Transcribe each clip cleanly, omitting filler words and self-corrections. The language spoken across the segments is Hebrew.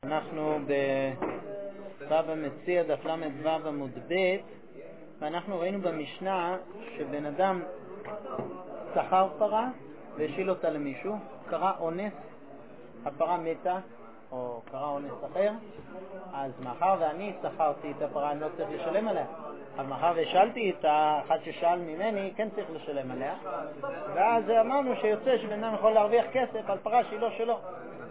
אנחנו בבבא מציעא דף ל"ו עמוד ב', ואנחנו ראינו במשנה שבן אדם שכר פרה והשיל אותה למישהו, קרה אונס, הפרה מתה או קרה אונס אחר, אז מאחר ואני שכרתי את הפרה אני לא צריך לשלם עליה, אבל מאחר והשלתי את האחד ששאל ממני כן צריך לשלם עליה, ואז אמרנו שיוצא שבן אדם יכול להרוויח כסף על פרה שהיא לא שלו.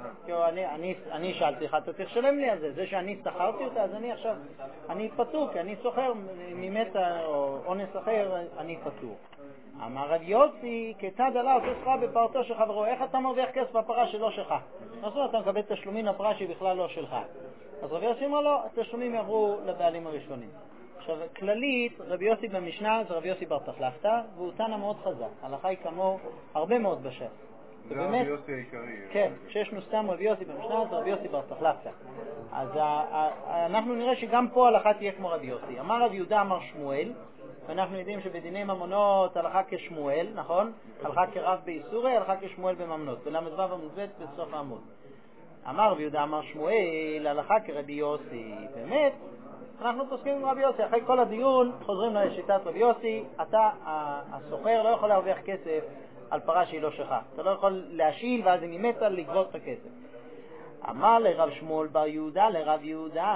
אני שאלתי לך, אתה צריך לשלם לי על זה. זה שאני שכרתי אותה, אז אני עכשיו, אני פטור, כי אני סוחר ממתה או אונס אחר, אני פטור. אמר רב יוסי, כיצד עלה עושה שכר בפרתו של חברו? איך אתה מרוויח כסף בפרה שלא שלך? נכון, אתה מקבל תשלומים לפרה שהיא בכלל לא שלך. אז רב יוסי אמר לו, התשלומים יעברו לבעלים הראשונים. עכשיו, כללית, רב יוסי במשנה זה רב יוסי בר תחלפתא, והוא תנא מאוד חזק. הלכה היא כמו הרבה מאוד בש"ס. זה רבי יוסי העיקרי. כן, כשישנו סתם רבי יוסי במשנה, זה רבי יוסי בר תחלפתא. אז אנחנו נראה שגם פה הלכה תהיה כמו רבי יוסי. אמר רב יהודה אמר שמואל, ואנחנו יודעים שבדיני ממונות הלכה כשמואל, נכון? הלכה כרב באיסורי, הלכה כשמואל בממונות, בל"ו עמוד ב' בסוף העמוד. אמר רב יהודה אמר שמואל, הלכה כרבי יוסי. באמת, אנחנו פוסקים עם רבי יוסי. אחרי כל הדיון חוזרים לשיטת רבי יוסי, אתה, הסוחר, לא יכול להרוויח כסף על פרה שהיא לא שלך. אתה לא יכול להשיל ואז אם היא מתה לגבות את הכסף. אמר לרב שמואל בר יהודה לרב יהודה,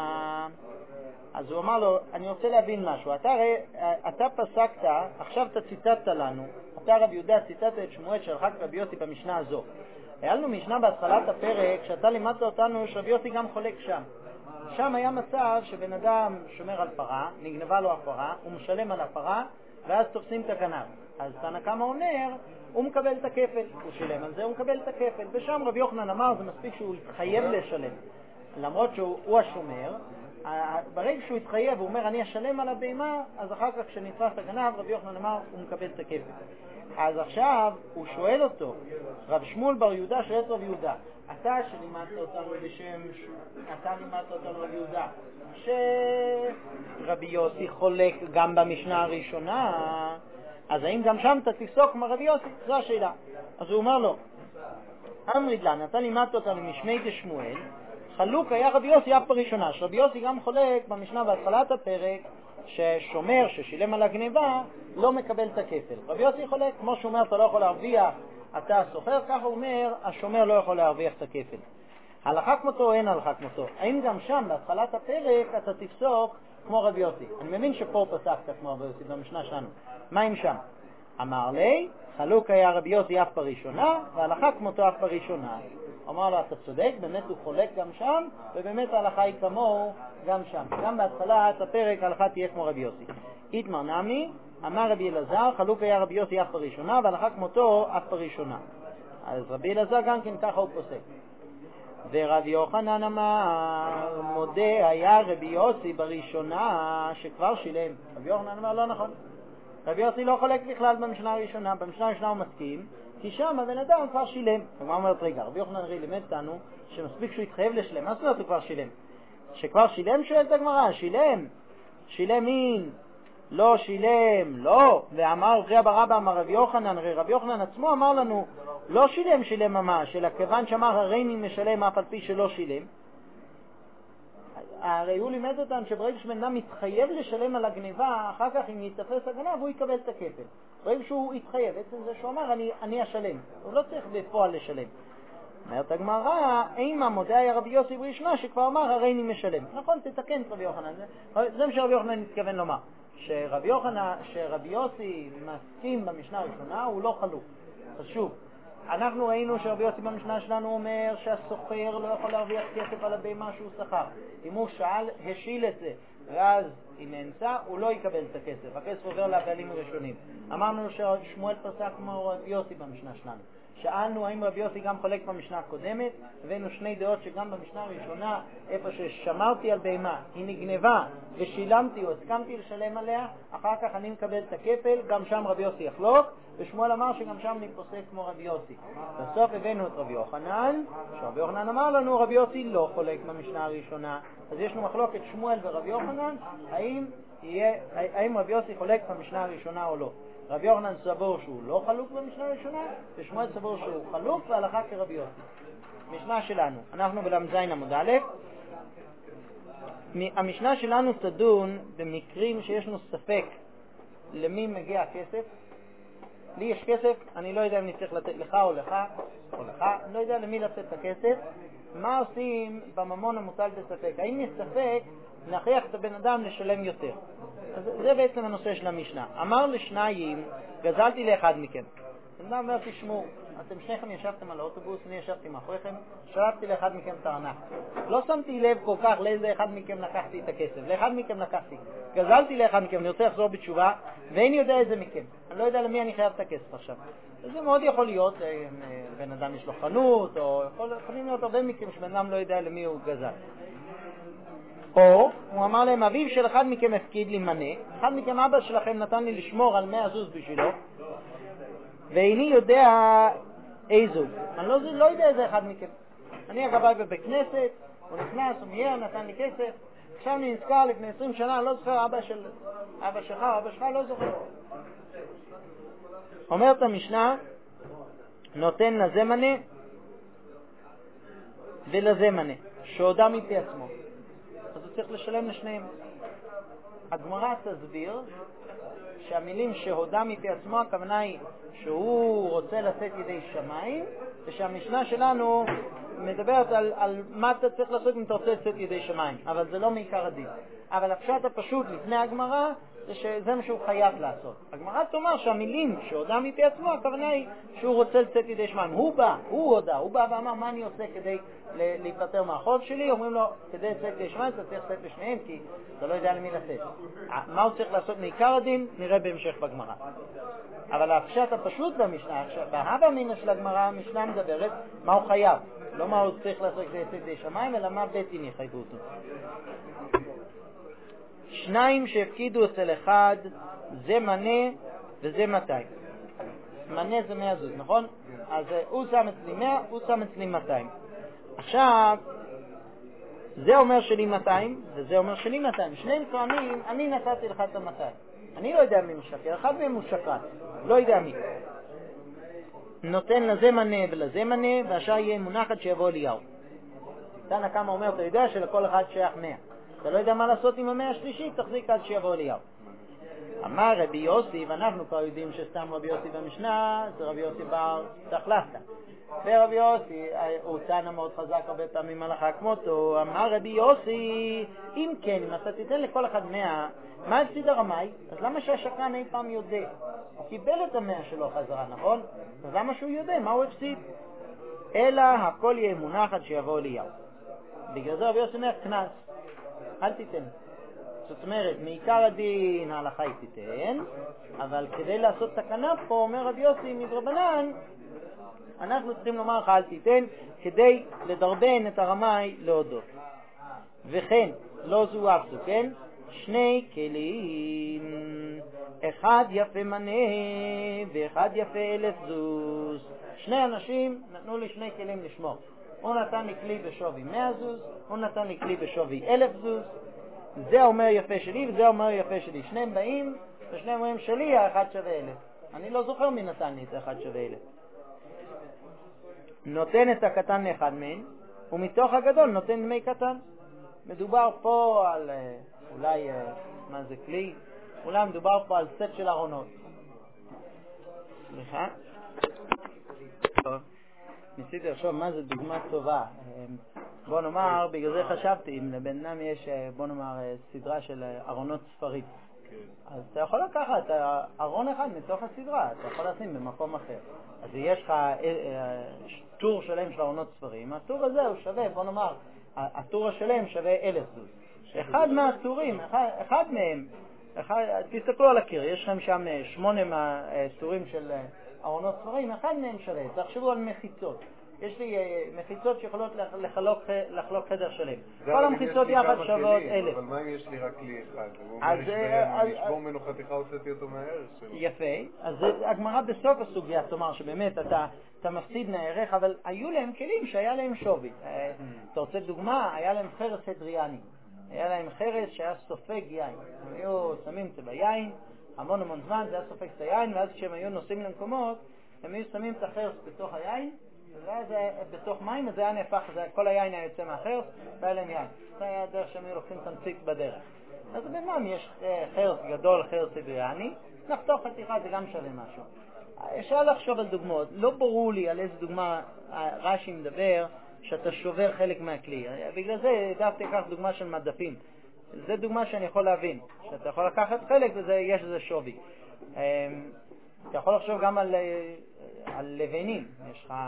אז הוא אמר לו, אני רוצה להבין משהו. אתה פסקת, עכשיו אתה ציטטת לנו, אתה רב יהודה ציטטת את שמואל של חק רבי יוסי במשנה הזו. היה לנו משנה בהתחלת הפרק שאתה לימדת אותנו שרבי יוסי גם חולק שם. שם היה מצב שבן אדם שומר על פרה, נגנבה לו הפרה, הוא משלם על הפרה, ואז תופסים את הגנב. אז תנא קמא אומר, הוא מקבל את הכפל, הוא שילם על זה, הוא מקבל את הכפל. ושם רבי יוחנן אמר, זה מספיק שהוא יתחייב לשלם. למרות שהוא השומר, ברגע שהוא יתחייב, הוא אומר, אני אשלם על הבהמה, אז אחר כך כשנתפס הגנב, רבי יוחנן אמר, הוא מקבל את הכפל. אז עכשיו הוא שואל אותו, רב שמואל בר יהודה שואל את רב יהודה, אתה שלימדת אותנו בשם, אתה לימדת אותנו רב יהודה, שרבי יוסי חולק גם במשנה הראשונה, אז האם גם שם אתה תפסוק כמו רבי יוסי? זו השאלה. אז הוא אומר לו, אמריד לן, אתה לימדת אותנו משמי דשמואל, חלוק היה רבי יוסי אף בראשונה, שרבי יוסי גם חולק במשנה בהתחלת הפרק, ששומר ששילם על הגניבה לא מקבל את הכפל. רבי יוסי חולק, כמו שהוא אומר, אתה לא יכול להרוויח, אתה הסוחר, ככה הוא אומר, השומר לא יכול להרוויח את הכפל. הלכה כמותו או אין הלכה כמותו? האם גם שם, בהתחלת הפרק, אתה תפסוק כמו רבי יוסי? אני מבין שפה פסקת כמו רבי יוסי במשנה שלנו. מה עם שם? אמר לי, חלוק היה רבי יוסי אף בראשונה, והלכה כמותו אף בראשונה. אמר לו, אתה צודק, באמת הוא חולק גם שם, ובאמת ההלכה היא כמוהו גם שם. גם בהתחלת הפרק ההלכה תהיה כמו רבי יוסי. איתמר נמי, אמר רבי אלעזר, חלוק היה רבי יוסי אף בראשונה, והלכה כמותו אף בראשונה. אז רבי אלעזר גם כן ככה הוא פוסק. ורבי יוחנן אמר, מודה היה רבי יוסי בראשונה שכבר שילם. רבי יוחנן אמר, לא נכון. רבי יוסי לא חולק בכלל במשנה הראשונה. במשנה הראשונה הוא מסכים, כי שם הבן אדם כבר שילם. הוא אומר, רגע, רבי יוחנן הרי לימד אותנו שמספיק שהוא יתחייב לשלם. מה זאת אומרת הוא כבר שילם? שכבר שילם שואלת הגמרא, שילם. שילם מין. לא שילם, לא. ואמר רבי ברבא אמר רבי יוחנן, הרי רבי יוחנן עצמו אמר לנו, לא שילם ממש, אלא כיוון שאמר הרי מי משלם אף על פי שלא שילם. הרי הוא לימד אותנו שברגע שבן אדם מתחייב לשלם על הגניבה, אחר כך אם יתפס הגנב הוא יקבל את הכפל. ברגע שהוא יתחייב, בעצם זה שהוא אמר אני אשלם, הוא לא צריך בפועל לשלם. אומרת הגמרא, אימה מודה היה רבי יוסי בראשונה שכבר אמר הרי אני משלם. נכון, תתקן את רבי יוחנן, זה מה שרבי יוחנן מתכוון לומר, שרבי יוסי מסכים במשנה הראשונה הוא לא חלוק. חשוב, אנחנו ראינו שרבי יוסי במשנה שלנו אומר שהסוחר לא יכול להרוויח כסף על הבהמה שהוא שכר. אם הוא השיל את זה ואז היא נאנסה, הוא לא יקבל את הכסף, הכסף עובר לבעלים הראשונים. אמרנו ששמואל פסק כמו רבי יוסי במשנה שלנו. שאלנו האם רבי יוסי גם חולק במשנה הקודמת, הבאנו שני דעות שגם במשנה הראשונה, איפה ששמרתי על בהמה, היא נגנבה ושילמתי או הסכמתי לשלם עליה, אחר כך אני מקבל את הכפל, גם שם רבי יוסי יחלוק, ושמואל אמר שגם שם אני פוסק כמו רבי יוסי. בסוף הבאנו את רבי יוחנן, שרבי יוחנן אמר לנו רבי יוסי לא חולק במשנה הראשונה, אז יש לנו מחלוקת שמואל ורבי יוחנן, האם רבי יוסי חולק במשנה הראשונה או לא. רבי יוחנן סבור שהוא לא חלוק במשנה הראשונה, ושמואל סבור שהוא חלוק והלכה כרבי יוסי. משנה שלנו, אנחנו בל"ז עמוד א', המשנה שלנו תדון במקרים שיש לנו ספק למי מגיע הכסף. לי יש כסף, אני לא יודע אם אני צריך לתת לך או לך, אני לא יודע למי לתת את הכסף. מה עושים בממון המוטל בספק? האם יש ספק, נכריח את הבן אדם לשלם יותר. אז זה בעצם הנושא של המשנה. אמר לשניים, גזלתי לאחד מכם. בן אדם אומר, תשמעו, אתם שניכם ישבתם על האוטובוס, אני ישבתי מאחוריכם, שלחתי לאחד מכם את הארנק. לא שמתי לב כל כך לאיזה אחד מכם לקחתי את הכסף. לאחד מכם לקחתי. גזלתי לאחד מכם, אני רוצה לחזור בתשובה, ואין יודע איזה מכם. אני לא יודע למי אני חייב את הכסף עכשיו. זה מאוד יכול להיות, בן אדם יש לו חנות, או יכולים להיות הרבה מכם שבן אדם לא יודע למי הוא גזל. או, הוא אמר להם, אביו של אחד מכם הפקיד לי מנה, אחד מכם אבא שלכם נתן לי לשמור על 100 זוז בשבילו, ואיני יודע איזו. אני לא יודע איזה אחד מכם. אני הגבאי בבית כנסת, הוא נכנס, הוא מיהר, נתן לי כסף, עכשיו אני נזכר לפני 20 שנה, לא זוכר אבא שלך או אבא שלך, לא זוכר. אומרת המשנה, נותן לזה מנה ולזה מנה, שהודה מפי עצמו. אז הוא צריך לשלם לשניהם. הגמרא תסביר שהמילים שהודה מפי עצמו, הכוונה היא שהוא רוצה לצאת ידי שמיים, ושהמשנה שלנו מדברת על מה אתה צריך לעשות אם אתה רוצה לצאת ידי שמיים, אבל זה לא מעיקר הדין. אבל הפשט הפשוט לפני הגמרא זה שזה מה שהוא חייב לעשות. הגמרא תאמר שהמילים שהודה מפי עצמו, הכוונה היא שהוא רוצה לצאת ידי שמיים. הוא בא ואמר מה אני עושה כדי להיפטר מהחוב שלי. אומרים לו, כדי לצאת ידי שמיים אתה צריך לצאת לשניהם, כי אתה לא יודע למי לצאת. מה הוא צריך לעשות מעיקר הדין נראה בהמשך בגמרא. אבל הפשט הפשוט במשנה, בהווה אמינא של הגמרא, המשנה מדברת מה הוא חייב, לא מה הוא צריך לעשות כדי לצאת ידי שמיים, אלא מה בית דין יחייבו אותו. שניים שהפקידו אצל אחד, זה מנה וזה 200. מנה זה 100 זוז, נכון? אז הוא שם אצלי 100, הוא שם אצלי 200. עכשיו, זה אומר שלי 200, וזה אומר שלי 200. שניהם טוענים, אני נתתי לך את ה-200. אני לא יודע מי משקר, אחד מהם הוא שקר, לא יודע מי. נותן לזה מנה ולזה מנה, והשאר יהיה מונחת שיבוא אליהו. תנא קמא אומר, אתה יודע שלכל אחד שייך 100. אתה לא יודע מה לעשות עם 100 השלישית, תחזיק עד שיבוא אליהו. אמר רבי יוסי, ואנחנו כבר יודעים שסתם רבי יוסי במשנה, זה רבי יוסי בר תחלפתא. ורבי יוסי, הוא תנא מאוד חזק הרבה פעמים הלכה כמותו. אמר רבי יוסי, אם כן, אם אתה תיתן לכל אחד 100, מה הפסיד הרמאי? אז למה שהשקרן אי פעם יודע? הוא קיבל את 100 שלו חזרה, נכון? אז למה שהוא יודע? מה הוא הפסיד? אלא הכל יהיה מונחת שיבוא אליהו. בגלל זה רבי יוסי אומר, כנס, אל תיתן. זאת אומרת, מעיקר הדין ההלכה היא תיתן, אבל כדי לעשות תקנה פה, אומר רבי יוסי מדרבנן, אנחנו צריכים לומר לך אל תיתן, כדי לדרבן את הרמאי להודות. וכן, לא זו אפסו, כן? שני כלים, אחד יפה מנה ואחד יפה 1000 זוז. שני אנשים נתנו לי שני כלים לשמור. הוא נתן לי כלי בשווי 100 זוז, הוא נתן לי כלי בשווי 1000 זוז. זה אומר יפה שלי וזה אומר יפה שלי. שניהם באים ושניהם אומרים שלי האחד שווה 1000. אני לא זוכר מי נתן לי את האחד שווה 1000. נותן את הקטן לאחד מהם, ומתוך הגדול נותן דמי קטן. מדובר פה על אולי, מה זה כלי? אולי מדובר פה על סט של ארונות. סליחה? טוב. ניסיתי לחשוב מה זה דוגמה טובה. בוא נאמר, בגלל זה חשבתי, אם לבן אדם יש, בוא נאמר, סדרה של ארונות ספרים. אז אתה יכול לקחת ארון אחד מתוך הסדרה, אתה יכול לשים במקום אחר. אז יש לך טור שלם של ארונות ספרים, הטור הזה הוא שווה, בוא נאמר, הטור השלם שווה 1000 זוז. אחד מהטורים, אחד מהם, תסתכלו על הקיר, יש לכם שם 8 מהטורים של ארונות ספרים, אחד מהם שווה. תחשבו על מחיצות. יש לי מחיצות שיכולות לחלוק חדר שלם. כל המחיצות יחד שוות 1000. אבל מה אם יש לי רק כלי אחד? אני אשבור ממנו חתיכה, הוצאתי אותו מהערך שלו. יפה. אז הגמרא בסוף הסוגיה תאמר שבאמת אתה מפסיד מהערך, אבל היו להם כלים שהיה להם שווי. אתה רוצה דוגמה? היה להם חרס אדריאני. היה להם חרס שהיה סופג יין. הם היו שמים את זה ביין, המון זמן, זה היה סופג את היין, ואז כשהם היו נוסעים למקומות, הם היו שמים את החרס בתוך היין, ואז בתוך מים זה היה נהפך, כל היין היה יוצא מהחרס, והיה להם יין. זה היה הדרך שהם היו לוקחים תמצית בדרך. אז בינם יש חרס גדול, חרס סידריאני, נחתוך חתיכה, זה גם שווה משהו. אפשר לחשוב על דוגמאות, לא ברור לי על איזה דוגמה רש"י מדבר שאתה שובר חלק מהכלי. בגלל זה דווקא תיקח דוגמה של מדפים. זה דוגמה שאני יכול להבין, שאתה יכול לקחת חלק ויש לזה שווי. אתה יכול לחשוב גם על לבנים, יש לך...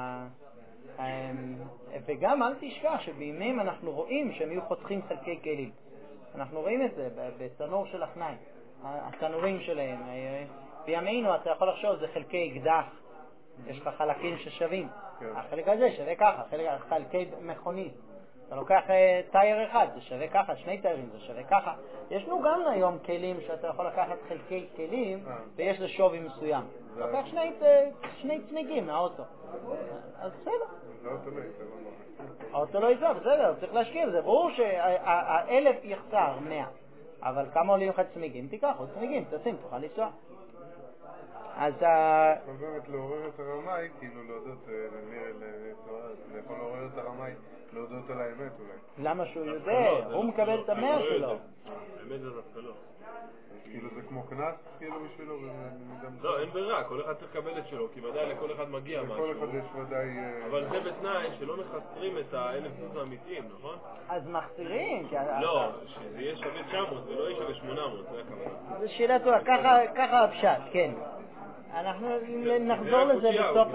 וגם אל תשכח שבימים אנחנו רואים שהם יהיו חותכים חלקי כלים. אנחנו רואים את זה בתנור של החניים, התנורים שלהם. בימינו אתה יכול לחשוב, זה חלקי אקדח, יש לך חלקים ששווים. החלק הזה שווה ככה, חלקי מכונית. אתה לוקח טייר אחד, זה שווה ככה, 2 טיירים, זה שווה ככה. יש לנו גם היום כלים שאתה יכול לקחת חלקי כלים ויש לו שווי מסוים. אתה לוקח 2 צמיגים מהאוטו. אז בסדר. האוטו לא ייצא, בסדר, צריך להשקיע. זה ברור שה1,000 יחסר 100. אבל כמה עולים לך צמיגים? תיקח עוד צמיגים, תשים, תוכל לנסוע. אז באמת לעורר את הרמאי, כאילו להודות, זה יכול לעורר את הרמאי להודות על האמת אולי. למה שהוא יודע? הוא מקבל את 100 שלו. האמת זה דווקא לא. כאילו זה כמו כנס, כאילו בשבילו? לא, אין ברירה, כל אחד צריך לקבל את שלו, כי ודאי לכל אחד מגיע משהו. לכל אחד יש ודאי... אבל זה בתנאי שלא מחסרים את ה1,000 זוז האמיתיים, נכון? אז מחסירים. לא, שזה יהיה שווה 900 ולא יהיה שווה 800, זה הכוונה. זו שאלה טובה, ככה הפשט, כן. אנחנו נחזור לזה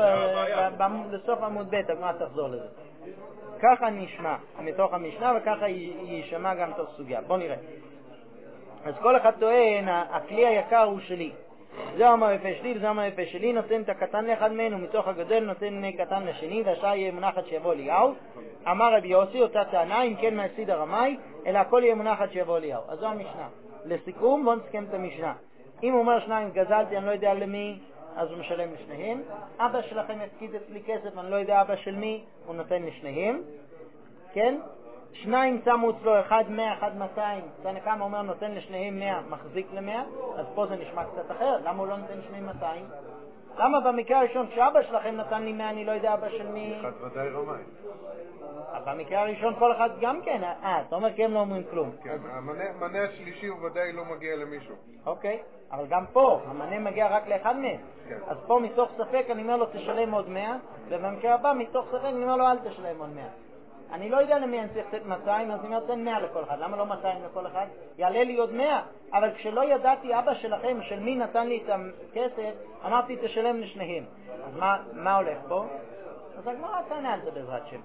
בסוף עמוד ב', מה תחזור לזה? ככה נשמע מתוך המשנה וככה יישמע גם תוך סוגיה. בוא נראה. אז כל אחד טוען, הכלי היקר הוא שלי. זה אומר יפה שלי וזה אומר יפה שלי, נותן את הקטן לאחד מהם ומתוך הגדול נותן קטן לשני, והשאר יהיה מונחת שיבוא אליהו. אמר רבי יוסי, אותה טענה, אם כן מהסיד הרמאי, אלא הכל יהיה מונחת שיבוא אליהו. אז זו המשנה. לסיכום, בוא נסכם את המשנה. אם הוא אומר 2 גזלתי, אני לא יודע למי, אז הוא משלם לשניהם. אבא שלכם יפקיד אצלי כסף, אני לא יודע אבא של מי, הוא נותן לשניהם. כן? 2 שמו אצלו, 1 100, 1 200. תנא קמא אומר נותן לשניהם 100, מחזיק ל100, אז פה זה נשמע קצת אחרת. למה הוא לא נותן לשניהם 200? למה במקרה הראשון כשאבא שלכם נתן לי 100, אני לא יודע אבא של מי? אחד ודאי רמאי. במקרה הראשון כל אחד גם כן, אתה אומר כי הם לא אומרים כלום. כן, המנה השלישי הוא ודאי לא מגיע למישהו. אוקיי, אבל גם פה, המנה מגיע רק לאחד מהם. אז פה מתוך ספק אני אומר לו תשלם עוד 100, ובמקרה הבא מתוך ספק אני אומר לו אל תשלם עוד 100. אני לא יודע למי אני צריך לתת 200, אז אני נותן 100 לכל אחד. למה לא 200 לכל אחד? יעלה לי עוד 100. אבל כשלא ידעתי אבא שלכם, של מי נתן לי את הכסף, אמרתי תשלם לשניהם. אז מה הולך פה? אז הגמרא תענה על זה בעזרת שם.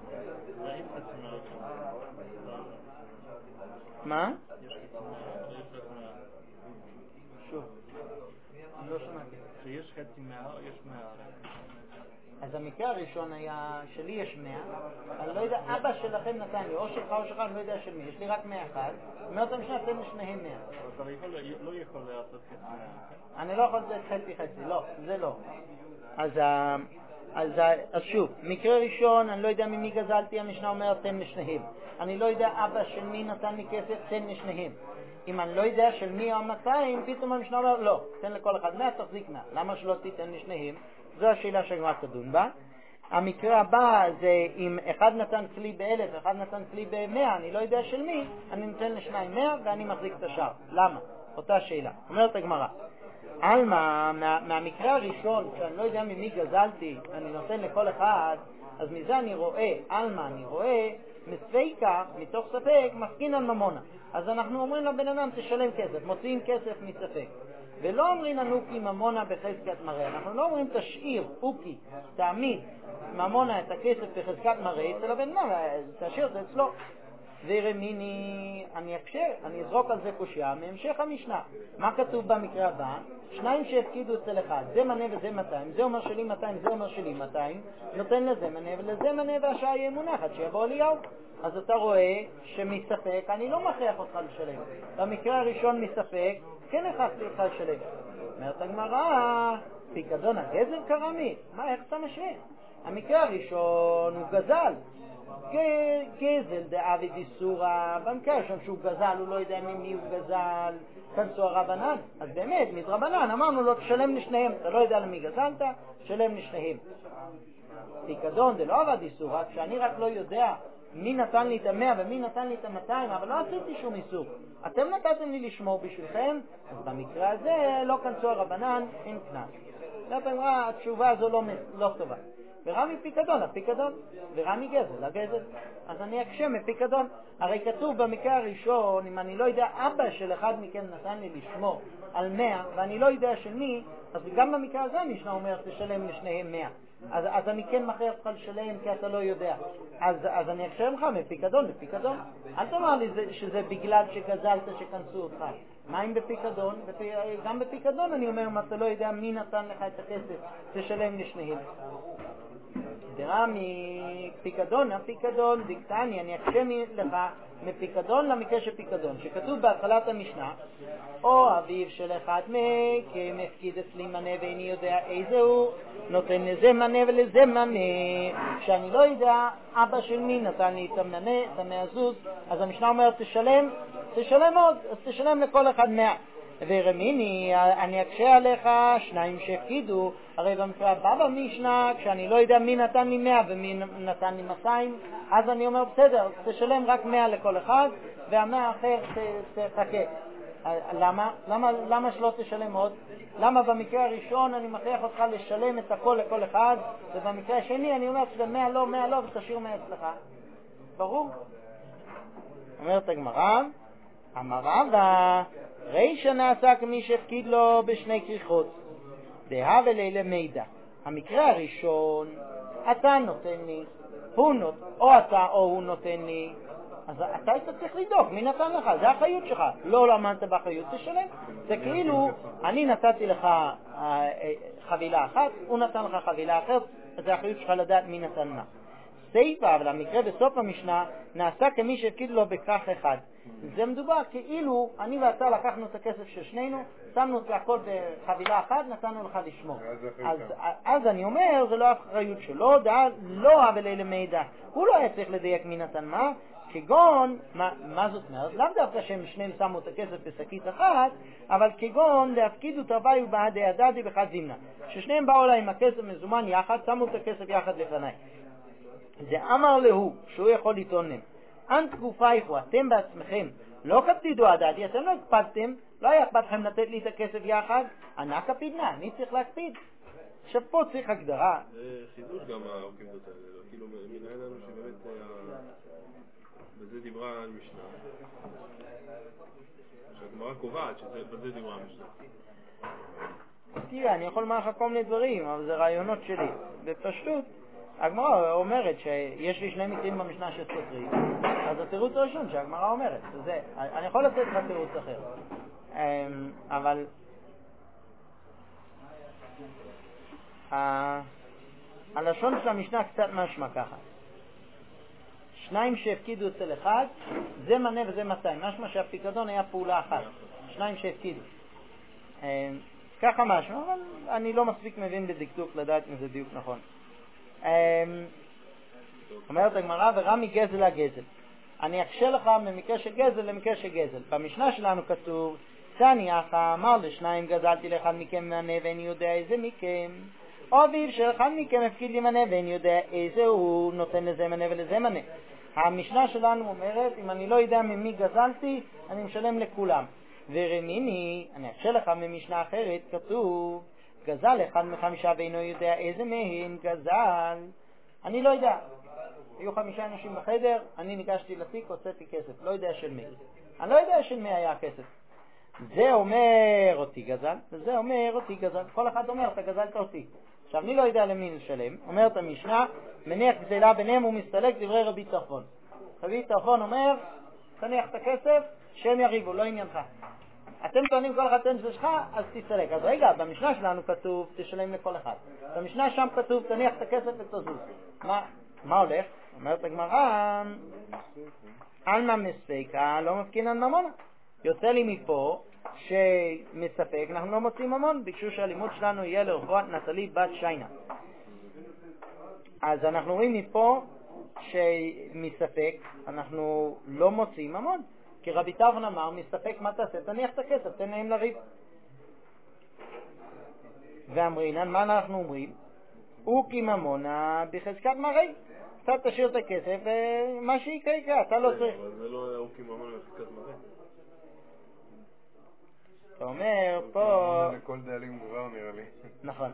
מה? שוב. אני לא שמעתי. שיש חצי 100 או יש 100? אז המקרה הראשון היה, שלי יש 100, אני לא יודע, אבא שלכם נתן לי, או שלך או שלך, אני לא יודע של מי, יש לי רק 100 אחד, אומרת המשנה, אתם לשניהם 100. אתה לא יכול לעשות חצי 100. אני לא יכול לעשות חצי, לא, זה לא. אז שוב, מקרה ראשון, אני לא יודע ממי גזלתי, המשנה אומרת, תן לשניהם. אני לא יודע אבא של מי נתן לי כסף, תן לשניהם. אם אני לא יודע של מי ה-200, פתאום המשנה אומרת, לא, תן לכל אחד 100, תחזיק 100. למה שלא תיתן לשניהם? זו השאלה שהגמרא תדון בה. המקרה הבא זה אם אחד נתן כלי ב1,000, אחד נתן כלי ב100, אני לא יודע של מי, אני נותן לשניים 100 ואני מחזיק את השאר. למה? אותה שאלה. אומרת הגמרא. אלמה, מהמקרה הראשון, שאני לא יודע ממי גזלתי, אני נותן לכל אחד, אז מזה אני רואה, אלמה, אני רואה, מספיקה, מתוך ספק, מסכין על ממונה. אז אנחנו אומרים לבן אדם, תשלם כסף, מוציאים כסף מספק. ולא אומרים לנו כי ממונה בחזקת מראה. אנחנו לא אומרים תשאיר, אוקי, תעמיד ממונה את הכסף בחזקת מראה, אצל הבן אדם, תשאיר זה אצלו. ורמיני, אני אזרוק על זה קושיה מהמשך המשנה. מה כתוב במקרה הבא? 2 שהפקידו אצל אחד, זה מנה וזה 200, זה אומר שלי 200, זה אומר שלי 200, נותן לזה מנה ולזה מנה והשעה יהיה מונחת, שיבוא אליהו. אז אתה רואה שמספק, אני לא מכריח אותך לשלם. במקרה הראשון מספק, כן הכרחתי אותך לשלם. אומרת הגמרא, פיקדון הגזל קרמי. מה, איך אתה משווה? המקרה הראשון הוא גזל. גזל דאבי דיסורה, במקרה הראשון שהוא גזל, הוא לא יודע ממי הוא גזל, כנסו הרבנן. אז באמת, מדרבנן, אמרנו לו, תשלם לשניהם. אתה לא יודע למי גזלת, תשלם לשניהם. פיקדון זה לא עבד איסור, רק שאני רק לא יודע מי נתן לי את 100 ומי נתן לי את 200, אבל לא עשיתי שום איסור. אתם נתתם לי לשמור בשבילכם, אז במקרה הזה לא כנסו הרבנן, אין קנס. התשובה הזו לא טובה. ורמי פיקדון, הפיקדון, ורמי גזל, הגזל. אז אני אקשה מפיקדון. הרי כתוב במקרה הראשון, אם אני לא יודע, אבא של אחד מכם נתן לי לשמור על 100, ואני לא יודע של מי, אז גם במקרה הזה המשנה אומר, תשלם לשניהם 100. אז אני כן מכריח אותך לשלם כי אתה לא יודע. אז אני אקשה ממך מפיקדון לפיקדון. אל תאמר לי שזה בגלל שגזלת שכנסו אותך. מה אם בפיקדון? גם בפיקדון אני אומר, אם אתה לא יודע מי נתן לך את הכסף, תשלם לשניהם. דרה מפיקדון, הפיקדון, דקטני, אני אקשה לך מפיקדון למקרה של פיקדון, שכתוב בהתחלת המשנה, או אביו של אחד מכם הפקיד אצלי מנה ואיני יודע איזה הוא, נותן לזה מנה ולזה מנה, שאני לא יודע אבא של מי נתן לי את המנה, את המעזוז, אז המשנה אומרת תשלם עוד, אז תשלם לכל אחד 100. ורמיני, אני אקשה עליך 2 שהפקידו, הרי במקרה הבא במשנה, כשאני לא יודע מי נתן לי 100 ומי נתן לי 200, אז אני אומר בסדר, תשלם רק 100 לכל אחד, וה100 האחר תחכה. למה שלא תשלם עוד? למה במקרה הראשון אני מכריח אותך לשלם את הכל לכל אחד, ובמקרה השני אני אומר שזה 100 לא, ותשאיר 100 אצלך? ברור? אומרת הגמרא, אמרה רישא נעשה כמי שהפקיד לו בשני כריכות, דהווה לילה מידע. המקרה הראשון, אתה נותן לי, או אתה או הוא נותן לי, אז אתה היית צריך לדאוג, מי נתן לך? זה האחריות שלך. לא למדת באחריות, תשלם. זה כאילו, אני נתתי לך חבילה אחת, הוא נתן לך חבילה אחרת, אז זה האחריות שלך לדעת מי נתן מה. סייפה, אבל המקרה בסוף המשנה, נעשה כמי שהפקיד לו בכך אחד. זה מדובר כאילו, אני ואתה לקחנו את הכסף של שנינו, שמנו את הכל בחבילה אחת, נתנו לך לשמור. אז אני אומר, זה לא האחריות שלו, לא אבל אלה מידע. הוא לא היה צריך לדייק מי נתן מה, כגון, מה זאת אומרת? לאו דווקא שהם שניהם שמו את הכסף בשקית אחת, אבל כגון להפקידו תרוויו בעדי הדדי בחד זימנה. ששניהם באו אליי עם הכסף מזומן יחד, שמו את הכסף יחד לפניי. זה אמר לו, שהוא יכול לטעון להם. אנט גופייכו, אתם בעצמכם, לא קפדידו הדדי, אתם לא הקפדתם, לא היה אכפת לכם לתת לי את הכסף יחד, אני קפידנה, אני צריך להקפיד. עכשיו פה צריך הגדרה. זה חידוש גם העוקבות האלה, כאילו מנהל לנו שבאמת בזה דיברה המשנה. שהגמרא קובעת שבזה דיברה המשנה. תראה, אני יכול לומר לך כל מיני דברים, אבל זה רעיונות שלי. בפשטות, הגמרא אומרת שיש לי 2 מקרים במשנה שסותרים, אז התירוץ הראשון שהגמרא אומרת, זה, אני יכול לתת לך תירוץ אחר, אבל הלשון של המשנה קצת משמע ככה. 2 שהפקידו אצל אחד, זה מנה וזה 200, משמע שהפיקדון היה פעולה אחת, 2 שהפקידו. ככה משמע, אבל אני לא מספיק מבין בדקדוק לדעת אם זה דיוק נכון. אומרת הגמרא, ורמי גזל הגזל. אני אקשה לך ממקרה של גזל למקרה של גזל. במשנה שלנו כתוב, צני אחא אמר ל2 גזלתי לאחד מכם מנה ואין יודע איזה מכם, או אביו של אחד מכם הפקיד לי מנה ואין יודע איזה הוא, נותן לזה מנה ולזה מנה. המשנה שלנו אומרת, אם אני לא יודע ממי גזלתי, אני משלם לכולם. ורמיני, אני אקשה לך ממשנה אחרת, כתוב, גזל אחד מ5 ואינו יודע איזה מהם גזל. אני לא יודע. היו 5 אנשים בחדר, אני ניגשתי לתיק, הוצאתי כסף. לא יודע של מי. אני לא יודע של מי היה הכסף. זה אומר אותי גזל, וזה אומר אותי גזל. כל אחד אומר, אתה גזלת אותי. עכשיו, אני לא יודע למי לשלם. אומרת המשנה, מניח גזלה ביניהם ומסתלק דברי רבי טרפון. רבי טרפון אומר, תניח את הכסף, שהם יריבו, לא עניינך. אתם טוענים כל אחד תן שלך, אז תסתלק. אז רגע, במשנה שלנו כתוב, תשלם לכל אחד. במשנה שם כתוב, תניח את הכסף ותזוז. מה הולך? אומרת הגמרא, אלמה מספיקה, לא מפקינן ממונה. יוצא לי מפה שמספק, אנחנו לא מוצאים ממון, ביקשו שהלימוד שלנו יהיה לרפואת נטלי בת שיינה. אז אנחנו רואים מפה שמספק, אנחנו לא מוצאים ממון. כי רבי טרפון אמר, מסתפק מה תעשה, תניח את הכסף, תן להם לריב. ואמרינן, מה אנחנו אומרים? הוא כממונה בחזקת מראי. אתה תשאיר את הכסף ומה שיקרה יקרה, אתה לא צריך. אבל זה לא הוא כממונה בחזקת מראי. אתה אומר פה... לכל דאלים גבר נראה לי. נכון.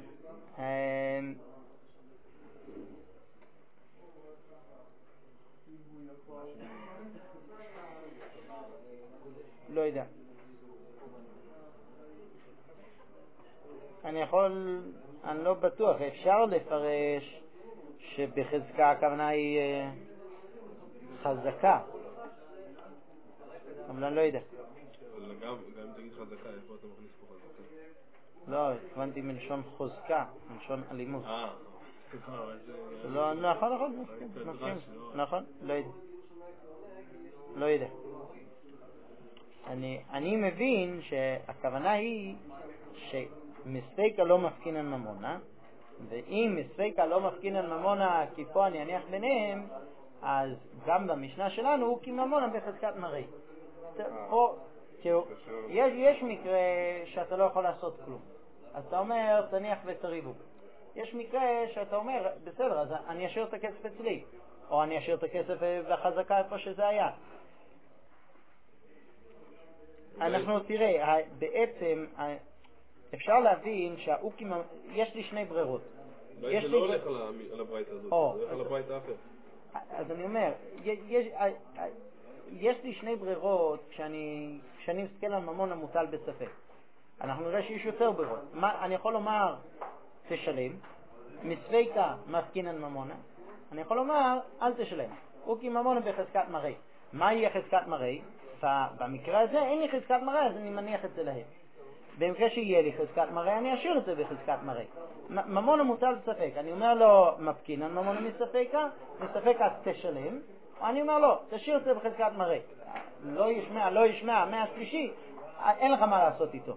לא יודע. אני לא בטוח, אפשר לפרש שבחזקה הכוונה היא חזקה, אבל אני לא יודע. גם אם תגיד חזקה, איפה אתה מכניס פה חזקה? לא, התכוונתי מלשון חוזקה, מלשון אלימות. לא, נכון, נכון, לא יודע. אני מבין שהכוונה היא שמספיקה לא מפקין על ממונה, ואם מספיקה לא מפקין על ממונה כי פה אני אניח ביניהם, אז גם במשנה שלנו הוא כממונה בחזקת מראי. פה יש מקרה שאתה לא יכול לעשות כלום, אז אתה אומר תניח ותריבו. יש מקרה שאתה אומר בסדר, אז אני אשאיר את הכסף אצלי, או אני אשאיר את הכסף והחזקה איפה שזה היה. אנחנו תראה, בעצם אפשר להבין יש לי שני ברירות. זה לא הולך על הברית הזאת, זה הולך על הברית האחר. אז אני אומר, יש לי שני ברירות כשאני מסתכל על ממון המוטל בספק. אנחנו נראה שיש יותר ברירות. אני יכול לומר תשלם, מספיקה מפקין על ממונה, אני יכול לומר אל תשלם, הוא כממונה בחזקת מראי. מה יהיה חזקת מראי? במקרה הזה אין לי חזקת מראי, אז אני מניח את זה להם. במקרה שיהיה לי חזקת מראי, אני אשאיר את זה בחזקת מראי. ממון המוטל בספק, אני אומר לו מפקין על ממונה מספקה תשלם, אני אומר לו תשאיר את זה בחזקת מראי. לא ישמע, מהשלישי אין לך מה לעשות איתו.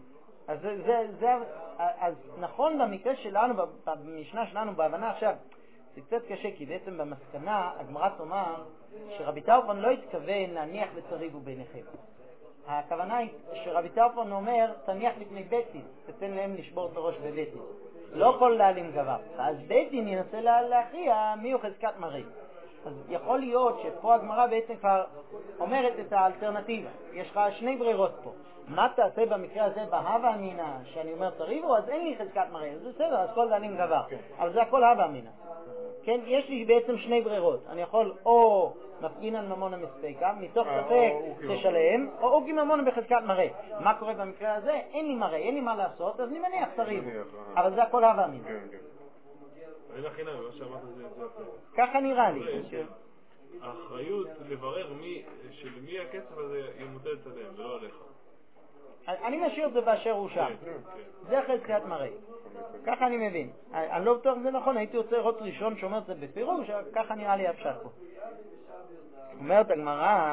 אז נכון במקרה שלנו, במשנה שלנו, בהבנה עכשיו, זה קצת קשה, כי בעצם במסקנה הגמרא תאמר שרבי טרפון לא התכוון להניח ותריבו ביניכם. הכוונה היא שרבי טרפון אומר תניח לפני בית דין, תתן להם לשבור את הראש בבית דין, לא כל דאלים גבר. אז בית דין ינסה להכריע מי הוא חזקת מראי. אז יכול להיות שפה הגמרא בעצם כבר אומרת את האלטרנטיבה. יש לך שני ברירות פה. מה תעשה במקרה הזה בהווה אמינא שאני אומר תריבו, אז אין לי חזקת מראי, אז בסדר, אז כל דאלים גבר. אבל זה הכל הווה אמינא. כן, יש לי בעצם שני ברירות. אני יכול או מפקין על ממונה מספיקה, מתוך ספק תשלם, או כממונה בחזקת מראי. מה קורה במקרה הזה? אין לי מראי, אין לי מה לעשות, אז אני מניח תריבו. אבל זה הכל הווה אמינא. אין הכי נמי, מה שאמרת זה אחר. ככה נראה לי. האחריות לברר שלמי הכסף הזה היא מוטלת עליהם, ולא עליך. אני משאיר את זה באשר הוא שם. זה חזקת מראי. ככה אני מבין. אני לא בטוח זה נכון, הייתי רוצה לראות ראשון שאומר את זה בפירוש, ככה נראה לי אפשר פה. אומרת הגמרא,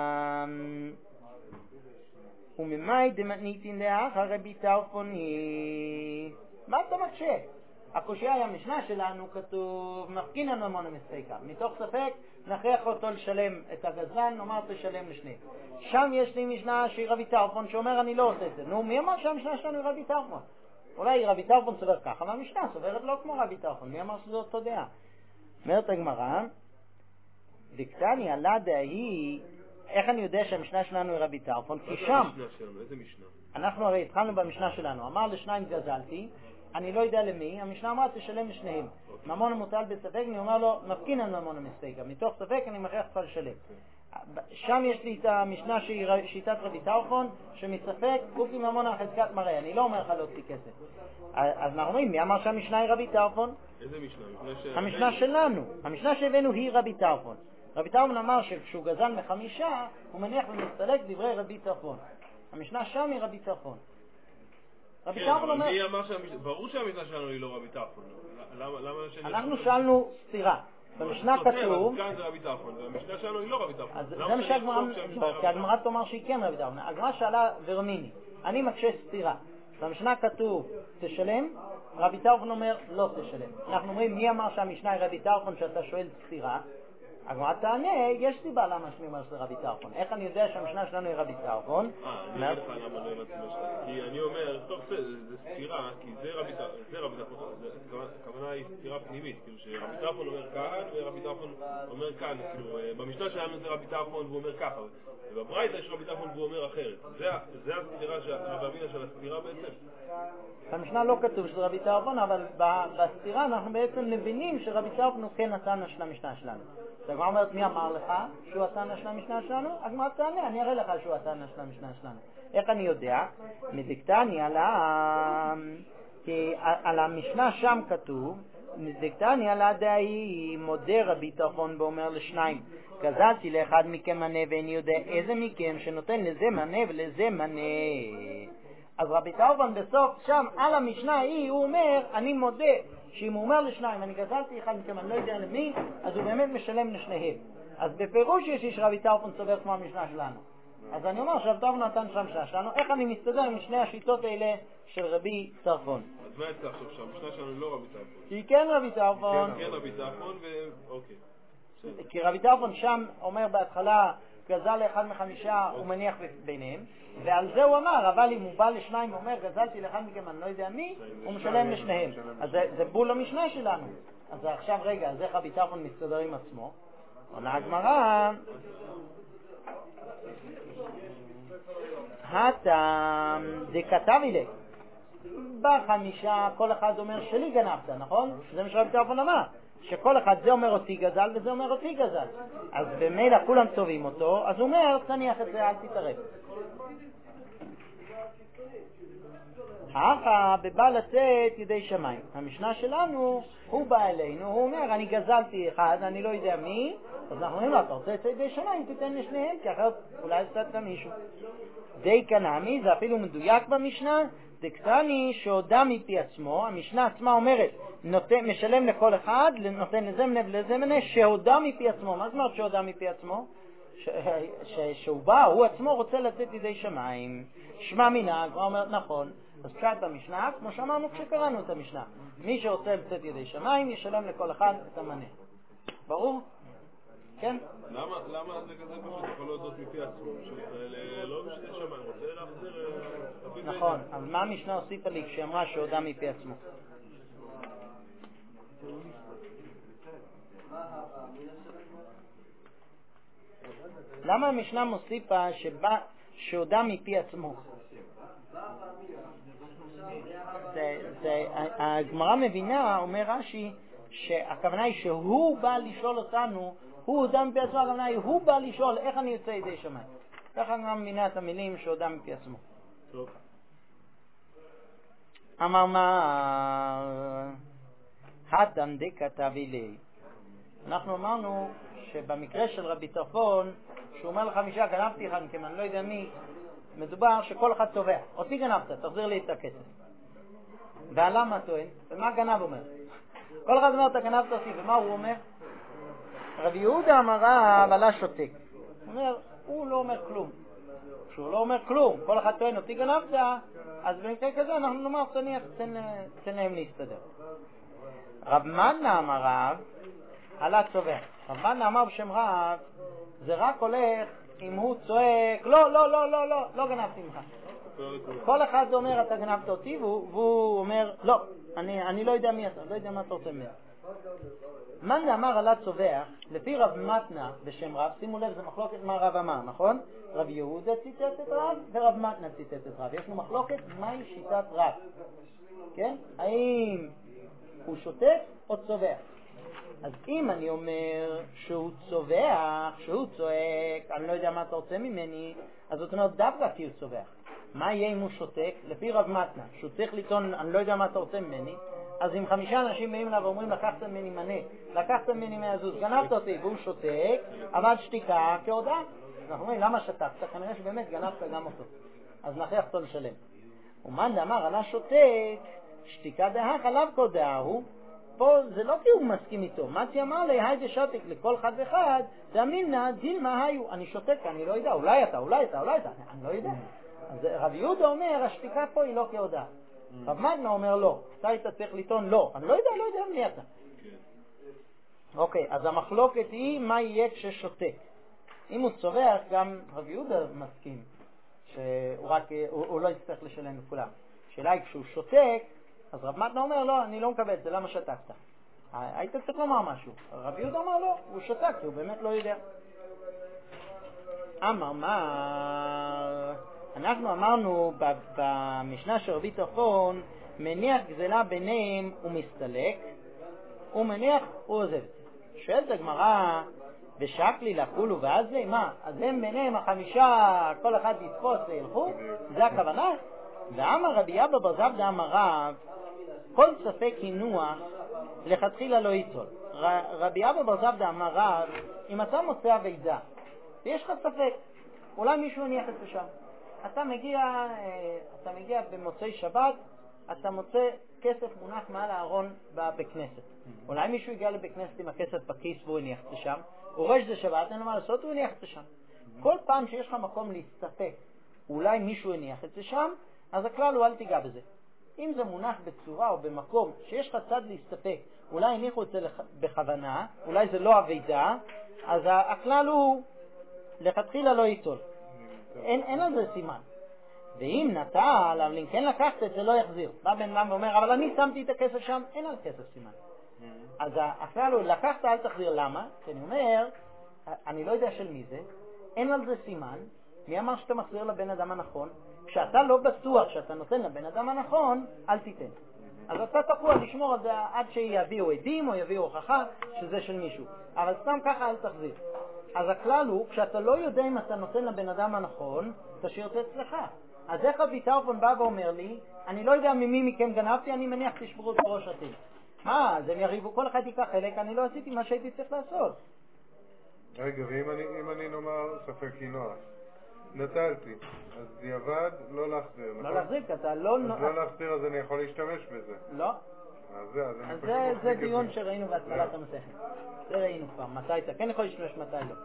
וממאי דמתניתין לאחר רבי טרפוני. מה אתה מקשה? הקושיה היה המשנה שלנו, כתוב מפקין על ממונה מספיקה. מתוך ספק נכריח אותו לשלם את הגזלן, נאמר תשלם לשניהם. שם יש לי משנה שהיא רבי טרפון שאומר אני לא עושה את זה. נו, מי אמר שהמשנה שלנו היא רבי טרפון? אולי רבי טרפון סובר ככה, אבל המשנה סוברת לא כמו רבי טרפון. מי אמר שזו אותו דעה? אומרת הגמרא, דקתני עלה דהי, איך אני יודע שהמשנה שלנו היא רבי טרפון? כי שם, איזה משנה? אנחנו הרי התחלנו במשנה שלנו, אמר לשניים גזלתי, אני לא יודע למי, המשנה אמרה תשלם לשניהם. ממון המוטל בספק, אני אומר לו מפקין על ממון המספיקה, מתוך ספק אני מכריח לך לשלם. שם יש לי את המשנה שהיא שיטת רבי טרפון, שמספק הוא כממון החזקת מראי, אני לא אומר לך להוציא כסף. אז אנחנו אומרים, מי אמר שהמשנה היא רבי טרפון? איזה משנה? המשנה שלנו, המשנה שהבאנו היא רבי טרפון. רבי טרפון אמר שכשהוא גזל מחמישה, הוא מניח ומסתלק דברי רבי טרפון. המשנה שם היא רבי טרפון. רבי טרפון אומר... מי אמר ברור שהמשנה שלנו היא לא רבי טרפון. אנחנו שאלנו סתירה. במשנה כתוב... כאן זה רבי טרפון, והמשנה שלנו היא לא רבי טרפון. אז זה מה שהגמרא תאמר שהיא כן רבי טרפון. הגמרא שאלה ורמיני, אני מקשה סתירה. במשנה כתוב תשלם, רבי טרפון אומר לא תשלם. אנחנו אומרים מי אמר שהמשנה היא רבי טרפון שאתה שואל סתירה? הגמרא תענה, יש סיבה למה שאני אומר שזה רבי טרפון. איך אני יודע שהמשנה שלנו היא רבי טרפון? אני אגיד לך למה לא הבנתי מה שלך. כי אני אומר, טוב, זה סתירה, כי זה רבי טרפון, הכוונה היא סתירה פנימית, כאילו שרבי טרפון אומר כאן ורבי טרפון אומר כאן, כאילו במשנה שלנו זה רבי טרפון והוא אומר ככה, ובברייתא יש רבי טרפון והוא אומר אחרת. זה הסתירה, הרב אבינה של הסתירה בעצם. במשנה לא כתוב שזה רבי טרפון, אבל בסתירה אנחנו בעצם מבינים שרבי טרפון הוא כן התנא של המשנה שלנו. אז הגמרא אומרת, מי אמר לך שהוא התנא של המשנה שלנו? הגמרא תענה, אני אראה לך שהוא התנא של המשנה שלנו. איך אני יודע? מדקתני על המשנה שם כתוב, מדקתני על הדאי מודה רבי טרפון ואומר לשניים, גזלתי לאחד מכם מנה ואיני יודע איזה מכם שנותן לזה מנה ולזה מנה. אז רבי טרפון בסוף שם על המשנה היא הוא אומר, אני מודה שאם הוא אומר לשניים, אני גזלתי אחד מכם, אני לא יודע למי, אז הוא באמת משלם לשניהם. אז בפירוש יש רבי טרפון סובר כמו המשנה שלנו. אז אני אומר שרבי טרפון נתן שם המשנה שלנו, איך אני מסתדר עם שני השיטות האלה של רבי טרפון? אז מה יצא עכשיו שהמשנה שלנו לא רבי טרפון? היא כן רבי טרפון. כן רבי טרפון ואוקיי. כי רבי טרפון שם אומר בהתחלה, גזל לאחד מחמישה הוא מניח ביניהם, ועל זה הוא אמר, אבל אם הוא בא לשניים ואומר גזלתי לאחד מכם אני לא יודע מי, הוא משלם לשניהם. אז זה בול המשנה שלנו. אז עכשיו רגע, אז איך רבי טרפון מסתדר עם עצמו? עונה הגמרא, הטעם דכתבי לי, בחמישה כל אחד אומר שלי גנבת, נכון? זה מה שרבי טרפון אמר, שכל אחד זה אומר אותי גזל וזה אומר אותי גזל, אז במילא כולם צובעים אותו, אז הוא אומר תניח את זה, אל תתערב. האחא בבא לצאת ידי שמיים, המשנה שלנו הוא בא אלינו, הוא אומר אני גזלתי אחד, אני לא יודע מי, אז אנחנו אומרים לו אתה רוצה לצאת ידי שמיים, תיתן לשניהם, כי אחרת אולי לצאת מישהו. די קנמי, זה אפילו מדויק במשנה, דקטני שהודה מפי עצמו, המשנה עצמה אומרת משלם לכל אחד, נותן לזה מנה ולזה מנה, שהודה מפי עצמו. מה זאת אומרת שהודה מפי עצמו? שהוא בא, הוא עצמו רוצה לצאת ידי שמיים. שמע מנהג, הוא אומר נכון. אז קראת במשנה, כמו שאמרנו כשקראנו את המשנה, מי שרוצה לצאת ידי שמיים ישלם לכל אחד את המנה. ברור? כן? למה זה כזה פשוט יכול להודות מפי עצמו? לא משנה שמיים, רוצה להחזיר... נכון, אבל מה המשנה הוסיפה לי כשאמרה שהודה מפי עצמו? למה המשנה מוסיפה שהודה מפי עצמו? הגמרא מבינה, אומר רש"י, שהכוונה היא שהוא בא לשאול אותנו, הוא הודה מפי עצמו, הכוונה היא הוא בא לשאול איך אני יוצא ידי שמיים. ככה גם מבינה את המילים שהודה מפי עצמו. אמר מה הטעם דכתבי לי, אנחנו אמרנו שבמקרה של רבי טרפון שהוא אומר לחמישה גנבתי אחד מכם אני לא יודע מי, מדובר שכל אחד תובע אותי גנבת, תחזיר לי את הכסף. ולמה טוען? ומה גנב אומר? כל אחד אומר אתה גנבת אותי, ומה הוא אומר? רבי יהודה אמר עלה שותק, הוא אומר הוא לא אומר כלום. כשהוא לא אומר כלום, כל אחד טוען אותי גנבת, אז במקרה כזה אנחנו נאמר תן להם להסתדר. רב מנה אמר רב עלה צובע. רב מנה אמר בשם רב זה רק הולך אם הוא צועק לא לא לא לא לא לא גנבתי ממך. כל אחד אומר אתה גנבת אותי והוא אומר לא, אני לא יודע מי אתה, לא יודע מה אתה רוצה ממנו. מנה אמר עלה צובע, לפי רב מתנה בשם רב, שימו לב זה מחלוקת מה רב אמר, נכון? רב יהודה ציטט את רב ורב מתנה ציטט את רב, יש לנו מחלוקת מהי שיטת רב, כן? האם הוא שותק או צובע? אז אם אני אומר שהוא צובע, שהוא צועק אני לא יודע מה אתה רוצה ממני, אז זאת אומרת דווקא כי הוא צובע. מה יהיה אם הוא שותק? לפי רב מתנה שהוא צריך לטעון אני לא יודע מה אתה רוצה ממני, אז אם 5 אנשים באים לה ואומרים לקחת ממני מנה, לקחת ממני מהזוז, גנבת אותי, והוא שותק, אבל שתיקה כהודעה. אנחנו אומרים למה שתקת? כנראה שבאמת גנבת גם אותו, אז נכריח אותו לשלם. ומאן דאמר עלה שותק שתיקה דהך עליו כהודעה הוא, פה זה לא כי הוא מסכים איתו, מצי אמר לי היי שתק לכל אחד ואחד דאמינא דילמה היו, אני שותק אני לא יודע, אולי אתה אני לא יודע. אז רב יהודה אומר השתיקה פה היא לא כהודעה. רב מתנה אומר לא, אתה היית צריך לטעון לא, אני לא יודע מי אתה. אוקיי, אז המחלוקת היא מה יהיה כששותק. אם הוא צורח, גם רבי יהודה מסכים שהוא לא יצטרך לשלם לכולם. השאלה היא כשהוא שותק, אז רב מתנה אומר לא, אני לא מקבל את זה, למה שתקת? היית צריך לומר משהו. רבי יהודה אומר לא, הוא שתק, הוא באמת לא יודע. אנחנו אמרנו במשנה של רבי טרפון, מניח גזלה ביניהם הוא מסתלק, הוא מניח הוא עוזב. שואלת הגמרא, ושקלי לכולו ואז זה, מה? אז הם ביניהם החמישה, כל אחד יתפוס וילכו? זה הכוונה? ואמר רבי אבא בר זבדא אמר רב, כל ספק הינוח לכתחילה לא ייצול. רבי אבא בר זבדא אמר רב, אם אתה מוצא אבידה ויש לך ספק, אולי מישהו הניח את זה שם. אתה מגיע במוצאי שבת, אתה מוצא כסף מונח מעל הארון בכנסת. אולי מישהו הגיע לבית כנסת עם הכסף בכיס והוא הניח את זה שם, הוא רואה שזה שבת, אין לו מה לעשות, הוא הניח את זה שם. כל פעם שיש לך מקום להסתפק, אולי מישהו הניח את זה שם, אז הכלל הוא אל תיגע בזה. אם זה מונח בצורה או במקום שיש לך צד להסתפק, אולי הניחו את זה בכוונה, אולי זה לא אבידה, אז הכלל הוא לכתחילה לא ייצול. אין על זה סימן. ואם נטל, אבל אם כן לקחת את זה לא יחזיר. בא בן אדם ואומר, אבל אני שמתי את הכסף שם, אין על כסף סימן. אז הכלל הוא לקחת אל תחזיר. למה? כי אני אומר, אני לא יודע של מי זה, אין על זה סימן. מי אמר שאתה מחזיר לבן אדם הנכון? כשאתה לא בטוח שאתה נותן לבן אדם הנכון, אל תיתן. אז אתה תקוע לשמור את זה עד שיביאו עדים או יביאו הוכחה שזה של מישהו. אבל סתם ככה אל תחזיר. אז הכלל הוא, כשאתה לא יודע אם אתה נותן לבן אדם הנכון, תשאיר את אצלך. אז איך רבי טרפון בא ואומר לי, אני לא יודע ממי מכם גנבתי, אני מניח תשברו את הראש עתיד. מה, אז הם יריבו, כל אחד ייקח חלק, אני לא עשיתי מה שהייתי צריך לעשות. רגע, ואם אני נאמר ספק הינוח, נטלתי, אז דיעבד לא להחזיר, נכון? לא להחזיר, כי אתה לא... אז לא להחזיר, אז אני יכול להשתמש בזה. לא. אז זה דיון שראינו בהתחלת המסכת. זה ראינו כבר, מתי אתה כן יכול להשתמש, מתי לא.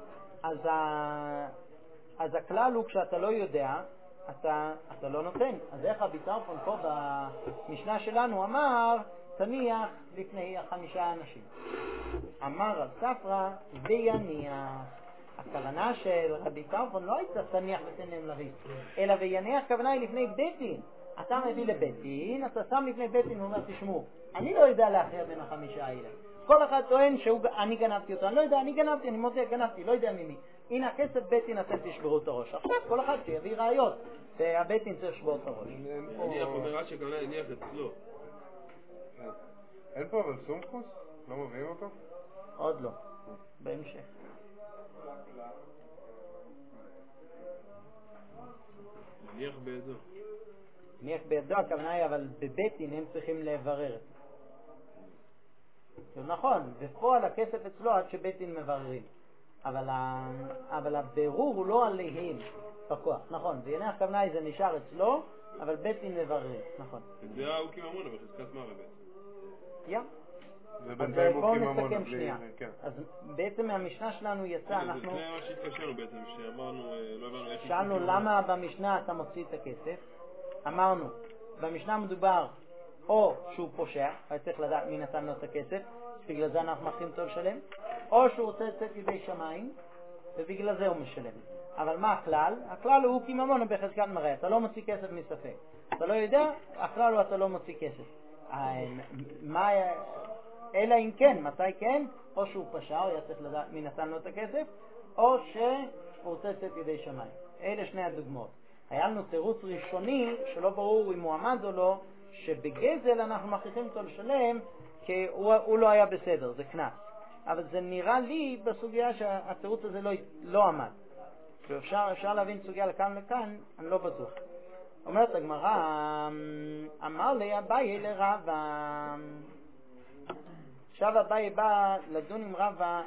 אז הכלל הוא, כשאתה לא יודע, אתה לא נותן. אז איך רבי טרפון פה במשנה שלנו אמר, תניח לפני 5 אנשים. אמר רב ספרא ויניח. הכוונה של רבי טרפון לא הייתה תניח ותן להם לריב, אלא ויניח הכוונה היא לפני בית דין. אתה מביא לבית דין, אתה שם לפני בית דין ואומר, תשמעו, אני לא יודע להכריע בין 5 האלה. כל אחד טוען שאני גנבתי אותו, אני לא יודע, אני גנבתי, אני מודה, גנבתי, לא יודע ממי. הנה הכסף בית דין, אתם תשברו את הראש. עכשיו כל אחד שיביא ראיות, והבית דין צריך לשבור את הראש. אני אומר עד שכוונה הניח אצלו. אין פה אבל סומכוס? לא מביאים אותו? עוד לא, בהמשך. נניח בידו. נניח בידו, הכוונה היא, אבל בבית דין הם צריכים לברר. זה נכון, בפועל הכסף אצלו עד שבית דין מבררים. אבל הבירור הוא לא עליהם בכוח, נכון. ויניח הכוונה היא, זה נשאר אצלו, אבל בית דין מבררים, נכון. זה ההוקים המונה בחזקת מרה בעצם. זה אז בינתיים בואו הוקים המונה. נסתכם שנייה. אז בעצם מהמשנה שלנו יצא, אנחנו... זה מה שהתקשרנו בעצם, שאמרנו, לא הבנו איך... שאלנו למה במשנה אתה מוציא את הכסף. אמרנו, במשנה מדובר או שהוא פושע, היה צריך לדעת מי נתן לו את הכסף, בגלל זה אנחנו מכריחים אותו לשלם, או שהוא רוצה לצאת ידי שמיים, ובגלל זה הוא משלם. אבל מה הכלל? הכלל הוא כממון בחזקת מראה, אתה לא מוציא כסף מספק. אתה לא יודע, הכלל הוא אתה לא מוציא כסף. אלא אם כן, מתי כן? או שהוא פשע, הוא היה צריך לדעת מי נתן לו את הכסף, או שהוא רוצה לצאת ידי שמיים. אלה שני הדוגמאות. היה לנו תירוץ ראשוני, שלא ברור אם הוא עמד או לא, שבגזל אנחנו מכריחים אותו לשלם, כי הוא לא היה בסדר, זה קנס. אבל זה נראה לי בסוגיה שהתירוץ הזה לא עמד. אפשר להבין סוגיה לכאן לכאן, אני לא בטוח. אומרת הגמרא, אמר לי אביי לרבא. עכשיו אביי בא לדון עם רבא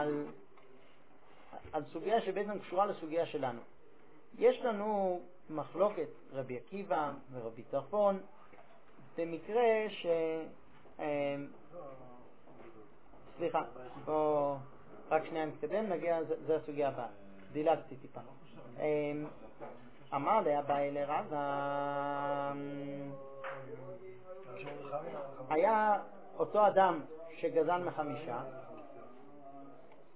על סוגיה שבעצם קשורה לסוגיה שלנו. יש לנו מחלוקת רבי עקיבא ורבי טרפון במקרה סליחה, בוא רק שנייה נתקדם, נגיע, זה הסוגיה הבאה. דילגתי טיפה. אמר לי אביי לרבא, היה אותו אדם שגזל מ5,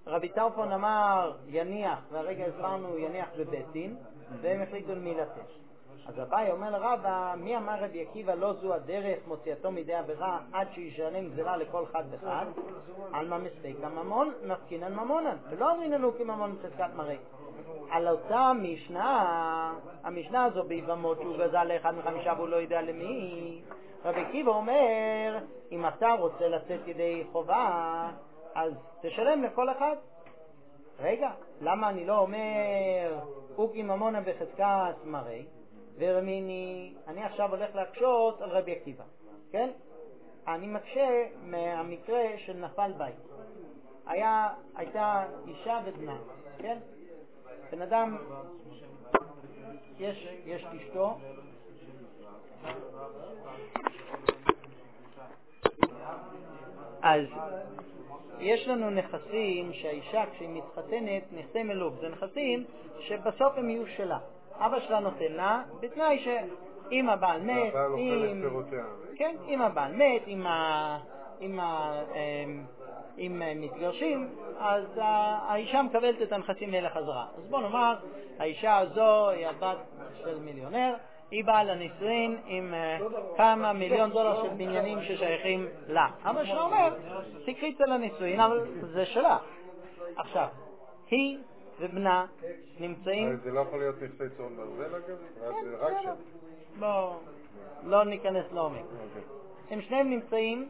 רבי טרפון אמר יניח, והרגע הסברנו יניח בבית דין, והם החליטו למי לתת. אז אביי אומר לרבא, מי אמר רבי עקיבא לא זו הדרך מוציאתו מידי עבירה עד שישלם גזלה לכל חד וחד? על מה מספיק הממון נפקינן ממונן, ולא אומרים לנו כי ממון בחזקת מראה. על אותה משנה, המשנה הזו ביבמות שהוא גזל לאחד מחמישה והוא לא יודע למי, רבי עקיבא אומר, אם אתה רוצה לצאת ידי חובה, אז תשלם לכל אחד. רגע, למה אני לא אומר אוקי ממונה בחזקת מראה? ורמיני, אני עכשיו הולך להקשות על רבי עקיבא, כן? אני מקשה מהמקרה של נפל בית. הייתה אישה ובנה, כן? בן אדם, יש אשתו, אז יש לנו נכסים שהאישה כשהיא מתחתנת נכסי מלוך, זה נכסים שבסוף הם יהיו שלה. אבא שלה נותן לה בתנאי שאם הבעל מת, אם הבעל מת, אם מתגרשים, אז האישה מקבלת את הנכסים האלה חזרה. אז בוא נאמר, האישה הזו היא הבת של מיליונר, היא באה לנישואין עם כמה מיליון דולר של בניינים ששייכים לה. אבא שלה אומר, תקחי את זה לנישואין, אבל זה שלה. עכשיו, היא ובנה נמצאים... זה לא יכול להיות נכסי צאן ברזל אגב? זה רק שם. בואו, לא ניכנס לעומק. הם שניהם נמצאים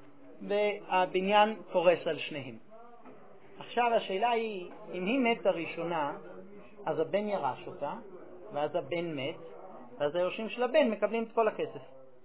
והבניין קורס על שניהם. עכשיו השאלה היא, אם היא מתה ראשונה, אז הבן ירש אותה, ואז הבן מת, ואז היורשים של הבן מקבלים את כל הכסף.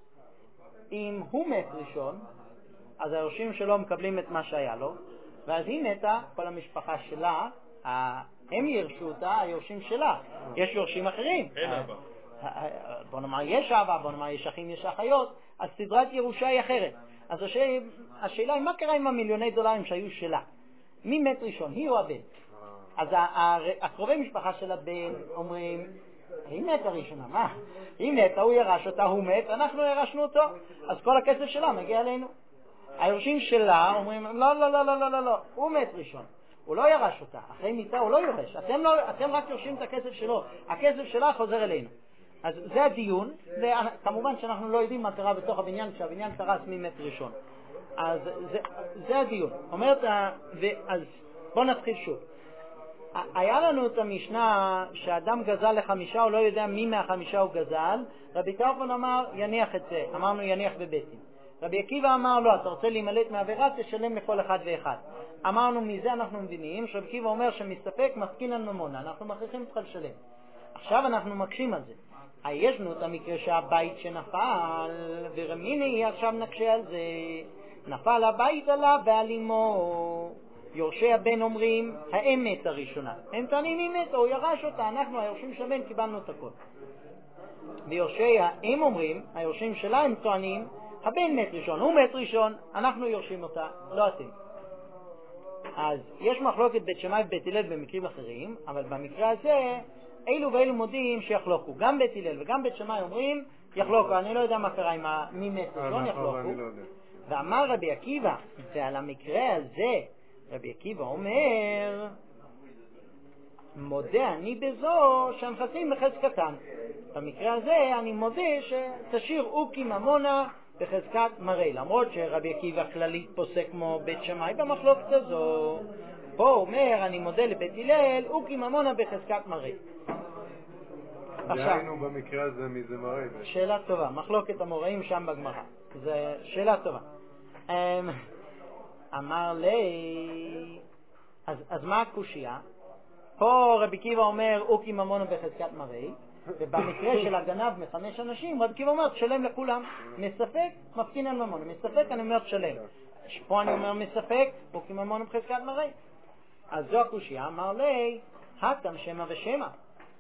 אם הוא מת ראשון, אז היורשים שלו מקבלים את מה שהיה לו, ואז היא מתה, כל המשפחה שלה, הם ירשו אותה, היורשים שלה. יש יורשים אחרים. אין אבא. בוא נאמר יש אבא, בוא נאמר יש אחים, יש אחיות, אז סדרת ירושה היא אחרת. אז השאלה היא מה קרה עם המיליוני דולרים שהיו שלה? מי מת ראשון, היא או הבן? אז הקרובי משפחה של הבן אומרים, היא מתה ראשונה, מה? היא מתה, הוא ירש אותה, הוא מת, אנחנו ירשנו אותו, אז כל הכסף שלה מגיע אלינו. היורשים שלה אומרים, לא, לא, לא, לא, לא, לא, הוא מת ראשון. הוא לא ירש אותה, אחרי מיתה הוא לא יורש, אתם רק יורשים את הכסף שלו, הכסף שלה חוזר אלינו. אז זה הדיון, וכמובן שאנחנו לא יודעים מה קרה בתוך הבניין, כשהבניין קרס ממת ראשון. אז זה הדיון. אומרת, אז בוא נתחיל שוב. היה לנו את המשנה שאדם גזל לחמישה, הוא לא יודע מי מהחמישה הוא גזל, רבי טרפון אמר יניח את זה, אמרנו יניח בבית דין. רבי עקיבא אמר לא, אתה רוצה להימלט מעבירה, תשלם לכל אחד ואחד. אמרנו מזה אנחנו מבינים שרבי עקיבא אומר שמסתפק מסקינן ממונה, אנחנו מכריחים אותך לשלם. עכשיו אנחנו מקשים על זה. יש לנו את המקרה שהבית שנפל, ורמיני עכשיו נקשה על זה, נפל הבית עליו ועלימו. יורשי הבן אומרים האמת הראשונה, הם טוענים היא מתה, הוא ירש אותה, אנחנו היורשים של הבן קיבלנו את הכל. ויורשי האם אומרים, היורשים שלה הם טוענים הבן מת ראשון, הוא מת ראשון, אנחנו יורשים אותה, לא אתם. אז יש מחלוקת בית שמאי ובית הלל במקרים אחרים, אבל במקרה הזה אילו ואילו מודים שיחלוקו. גם בית הלל וגם בית שמאי אומרים יחלוקו, אני לא יודע מה קרה עם מי מת ראשון, יחלוקו. ואמר רבי עקיבא, ועל המקרה הזה רבי עקיבא אומר מודה אני בזו שהנכסים בחזקתן. במקרה הזה אני מודה שתשאיר אוקי ממונה בחזקת מראה, למרות שרבי עקיבא כללית פוסק כמו בית שמאי במחלוקת הזו. פה הוא אומר אני מודה לבית הלל אוקי ממונה בחזקת מראה. דהיינו במקרה הזה מי זה מראה? שאלה טובה, מחלוקת המוראים שם בגמרא, זה שאלה טובה. אמר לי, אז מה הקושיה? פה רבי עקיבא אומר אוקי ממונה בחזקת מראה, ובמקרה של הגנב מחמש אנשים רבי עקיבא אומר תשלם לכולם, מספק מפקין על ממונה, מספק אני אומר תשלם. פה אני אומר מספק אוקי ממונה בחזקת מראה. אז זו הקושיה. אמר לי התם שמה ושמה,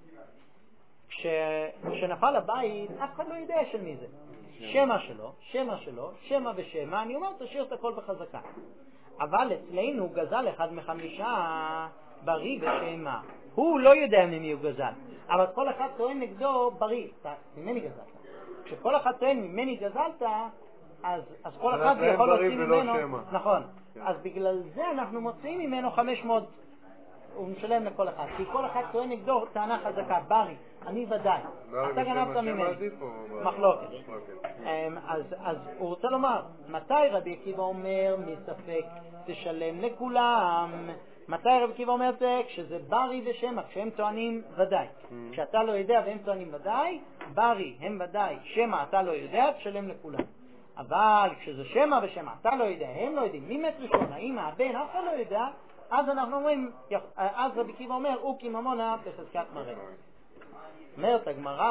כשנפל הבית אף אחד לא יודע של מי זה, שמה שלו, שמה שלו, שמה ושמה, אני אומר תשאיר את הכל בחזקה. אבל אצלנו גזל אחד מחמישה בריא ושמה, הוא לא יודע ממי הוא גזל, אבל כל אחד טוען נגדו בריא, ממני גזלת. כשכל אחד טוען ממני גזלת, אז כל אחד יכול להוציא ממנו, נכון, אז בגלל זה אנחנו מוציאים ממנו 500, הוא משלם לכל אחד, כי כל אחד טוען נגדו טענה חזקה, ברי, אני ודאי, אתה גנבת ממני, מחלוקת. אז הוא רוצה לומר, מתי רבי עקיבא אומר מספק תשלם לכולם? מתי רבי עקיבא אומר זה? כשזה ברי ושמא, כשהם טוענים ודאי. כשאתה לא יודע והם טוענים ודאי, ברי הם ודאי, שמא אתה לא יודע, תשלם לכולם. אבל כשזה שמא ושמא, אתה לא יודע, הם לא יודעים, מי מת ראשון, האמא, הבן, אף אחד לא יודע, אז אנחנו אומרים, אז רבי עקיבא אומר, הוא כממונה בחזקת מראה. אומרת הגמרא,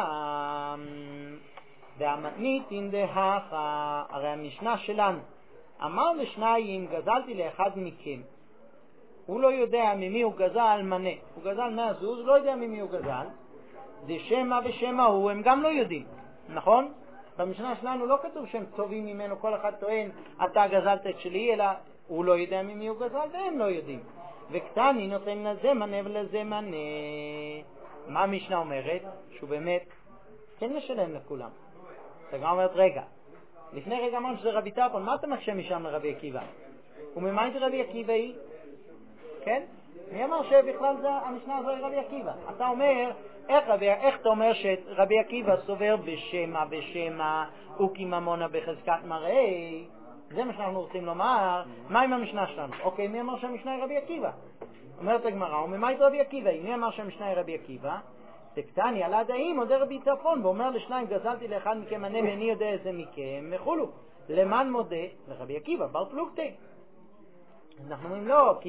והמתנית אינדהכה, הרי המשנה שלנו, אמר לשניים, גזלתי לאחד מכם, הוא לא יודע ממי הוא גזל מנה, הוא גזל מהזוז, לא יודע ממי הוא גזל, זה שמא ושמא הוא, הם גם לא יודעים, נכון? במשנה שלנו לא כתוב שהם טובים ממנו, כל אחד טוען, אתה גזלת את שלי, אלא הוא לא יודע ממי הוא גזל והם לא יודעים. וקטני נותן לזה מנה ולזה מנה. מה המשנה אומרת? שהוא באמת כן משלם לכולם. אתה גם אומרת, רגע, לפני רגע אמרנו שזה רבי טרפון, מה אתה מחשב משם לרבי עקיבא? וממה את רבי עקיבא היא? כן? מי אמר שבכלל זה המשנה הזו היא רבי עקיבא? אתה אומר, איך אתה אומר שרבי עקיבא סובר בשמא וכממונה בחזקת מראה? זה מה שאנחנו רוצים לומר. מה עם המשנה שלנו? אוקיי, מי אמר שהמשנה היא רבי עקיבא? אומרת הגמרא, וממה את רבי עקיבא? מי אמר שהמשנה היא רבי עקיבא? תקטני על הדעים עוד רבי טרפון, ואומר לשניים, גזלתי לאחד מכם מנה ואני יודע איזה מכם, וכולו. למען מודה לרבי עקיבא, בר פלוגתא. אנחנו אומרים לא, כי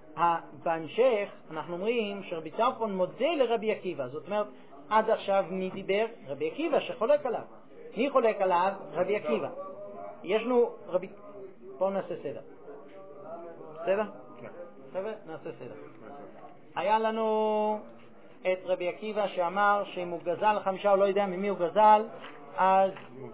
בהמשך אנחנו אומרים שרבי טרפון מודה לרבי עקיבא. זאת אומרת, עד עכשיו מי דיבר? רבי עקיבא שחולק עליו. מי חולק עליו? רבי עקיבא. יש לנו רבי... בואו נעשה סדר. בסדר? חבר'ה, נעשה סדר. היה לנו את רבי עקיבא שאמר שאם הוא גזל 5 הוא לא יודע ממי הוא גזל, אז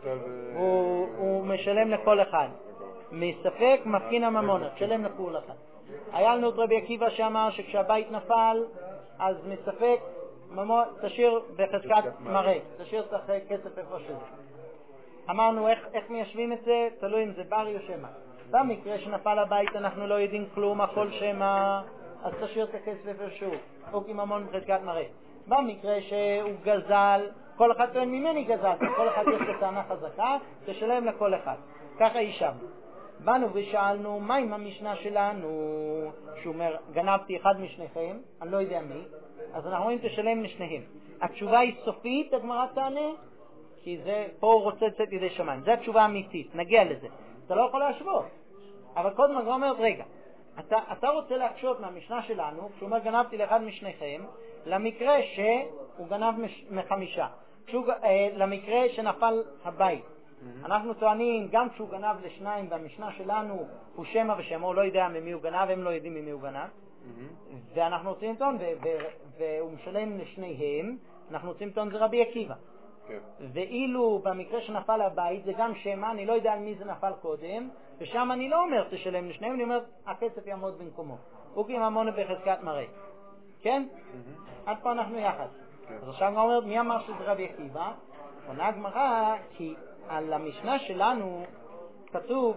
הוא משלם לכל אחד. מספק מפקין הממונה, תשלם לכול אחד. היה לנו את רבי עקיבא שאמר שכשהבית נפל, אז מספק תשאיר בחזקת מראה, תשאיר את הכסף איפה שזה. אמרנו איך מיישבים את זה, תלוי אם זה ברי או שמא. במקרה שנפל הבית אנחנו לא יודעים כלום, הכל שמא, אז תשאיר את הכסף איפה שהוא, או כממון בחזקת מראה. במקרה שהוא גזל, כל אחד טוען ממני גזל, כל אחד יש לו טענה חזקה, תשלם לכל אחד. ככה יישבנו. באנו ושאלנו, מה עם המשנה שלנו? שהוא אומר, גנבתי אחד משניכם, אני לא יודע מי, אז אנחנו רואים תשלם לשניהם. התשובה היא סופית, הגמרא תענה, כי זה, פה הוא רוצה לצאת ידי שמיים. זו התשובה האמיתית, נגיע לזה. אתה לא יכול להשוות. אבל קודם הגמרא אומרת, רגע, אתה רוצה להקשות מהמשנה שלנו, שהוא אומר גנבתי לאחד משניכם, למקרה שהוא גנב מחמישה. למקרה שנפל הבית. אנחנו טוענים, גם כשהוא גנב לשניים, במשנה שלנו הוא שמא ושמא, הוא לא יודע ממי הוא גנב, הם לא יודעים ממי הוא גנב. ואנחנו רוצים לטעון, והוא משלם לשניהם, אנחנו רוצים לטעון זה רבי עקיבא. ואילו במקרה שנפל הבית, זה גם שמא, אני לא יודע על מי זה נפל קודם, ושם אני לא אומר תשלם לשניהם, אני אומר הכסף יעמוד במקומו. הוא כממונה בחזקת מראה. כן? עד פה אנחנו יחד. אז עכשיו אני אומר, מי אמר שזה רבי עקיבא? עונה הגמרא, כי על המשנה שלנו כתוב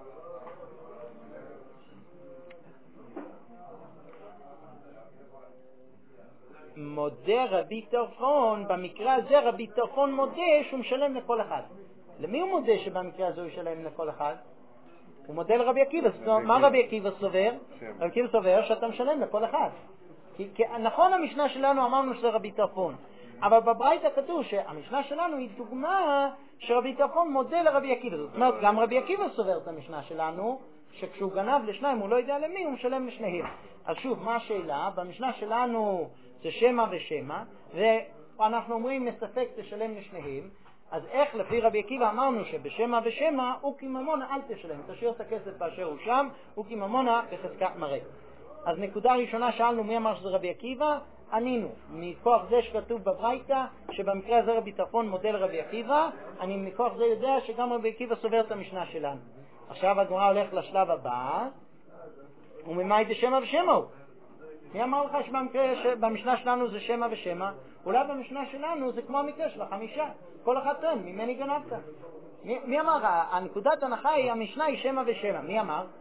מודה רבי טרפון, במקרה הזה רבי טרפון מודה שהוא משלם לכל אחד. למי הוא מודה שבמקרה הזה הוא ישלם לכל אחד? הוא מודה לרבי עקיבא. מה רבי עקיבא סובר? רבי עקיבא סובר שאתה משלם לכל אחד. כי נכון המשנה שלנו אמרנו שזה רבי טרפון, אבל בברייתא כתוב שהמשנה שלנו היא דוגמה שרבי טרפון מודה לרבי עקיבא. זאת אומרת, גם רבי עקיבא סובר את המשנה שלנו, שכשהוא גנב לשניים הוא לא יודע למי, הוא משלם לשניהם. אז שוב, מה השאלה? במשנה שלנו זה שמא ושמא, ואנחנו אומרים מספק תשלם לשניהם, אז איך לפי רבי עקיבא אמרנו שבשמא ושמא הוא כממונה אל תשלם, תשאיר את הכסף באשר הוא שם, הוא כממונה בחזקת מראה. אז נקודה ראשונה שאלנו מי אמר שזה רבי עקיבא, ענינו, מכוח זה שכתוב בברייתא שבמקרה הזה רבי טרפון מודה לרבי עקיבא, אני מכוח זה יודע שגם רבי עקיבא סובר את המשנה שלנו. עכשיו הגמרא הולך לשלב הבא, וממה זה שמא ושמא הוא? מי אמר לך שבמשנה שלנו זה שמא ושמא? אולי במשנה שלנו זה כמו המקרה של 5, כל אחד טוען, ממני גנבת. מי אמר? הנקודת הנחה היא, המשנה היא שמא ושמא. מי אמר?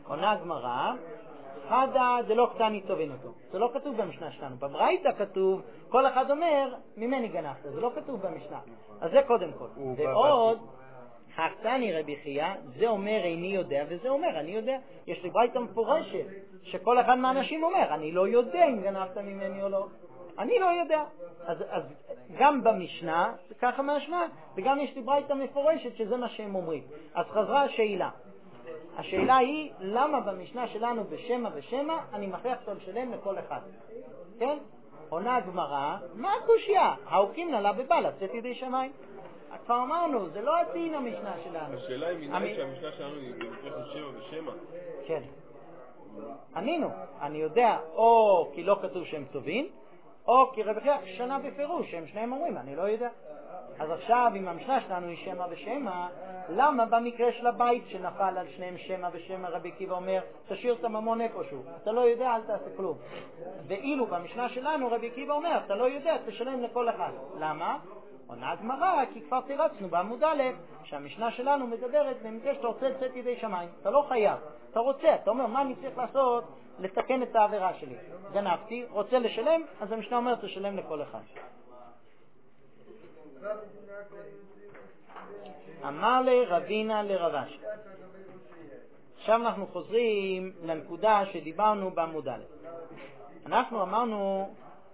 עונה הגמרא, חדה דלא קטני טובין אותו. זה לא כתוב במשנה שלנו. בברייתא כתוב, כל אחד אומר, ממני גנבת. זה לא כתוב במשנה. אז זה קודם כל. ועוד, חקתני רבי חייא, זה אומר איני יודע, וזה אומר אני יודע. יש לי ברייתא מפורשת, שכל אחד מהאנשים אומר, אני לא יודע אם גנבת ממני או לא. אני לא יודע. אז גם במשנה, זה ככה מהשנה, וגם יש לי ברייתא מפורשת שזה מה שהם אומרים. אז חזרה השאלה. השאלה היא, למה במשנה שלנו בשמה ושמה, אני מכריח אותו לשלם לכל אחד? כן? עונה הגמרא, מה הקושיה? ההוקים נלה בבא לצאת ידי שמיים. כבר אמרנו, זה לא הדין המשנה שלנו. השאלה היא מנהל שהמשנה שלנו היא במקרה של שמה ושמה. כן. ענינו, אני יודע, או כי לא כתוב שהם טובים, או כי רבי חייא שנה בפירוש, שהם שניהם אומרים, אני לא יודע. אז עכשיו, אם המשנה שלנו היא שמה ושמה, למה במקרה של הבית שנפל על שניהם שמה ושמה, רבי עקיבא אומר, תשאיר את הממון איפשהו, אתה לא יודע, אל תעשה כלום. ואילו במשנה שלנו, רבי עקיבא אומר, אתה לא יודע, תשלם לכל אחד. למה? עונה הגמרא, כי כבר תירצנו בעמוד א', שהמשנה שלנו מדברת במקרה שאתה רוצה לצאת ידי שמיים. אתה לא חייב, אתה רוצה, אתה אומר, מה אני צריך לעשות? לתקן את העבירה שלי. גנבתי, רוצה לשלם, אז המשנה אומר, תשלם לכל אחד. אמר לרבינה לרבש. עכשיו אנחנו חוזרים לנקודה שדיברנו בעמוד א'. אנחנו אמרנו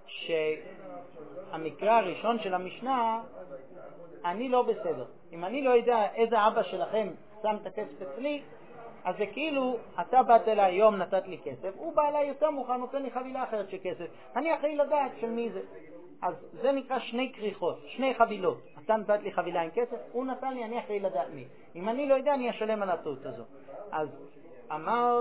שהמקרה הראשון של המשנה, אני לא בסדר. אם אני לא יודע איזה אבא שלכם שם את הכסף אצלי, אז זה כאילו, אתה באת אליי היום, נתת לי כסף, הוא בא אליי יותר מוכן, נותן לי חבילה אחרת של כסף. אני אחראי לדעת של מי זה. אז זה נקרא שני כריכות, שני חבילות. אתה נתת לי חבילה עם כסף, הוא נתן לי, אני אחראי לדעת מי. אם אני לא יודע, אני אשלם על הטעות הזו. אז אמר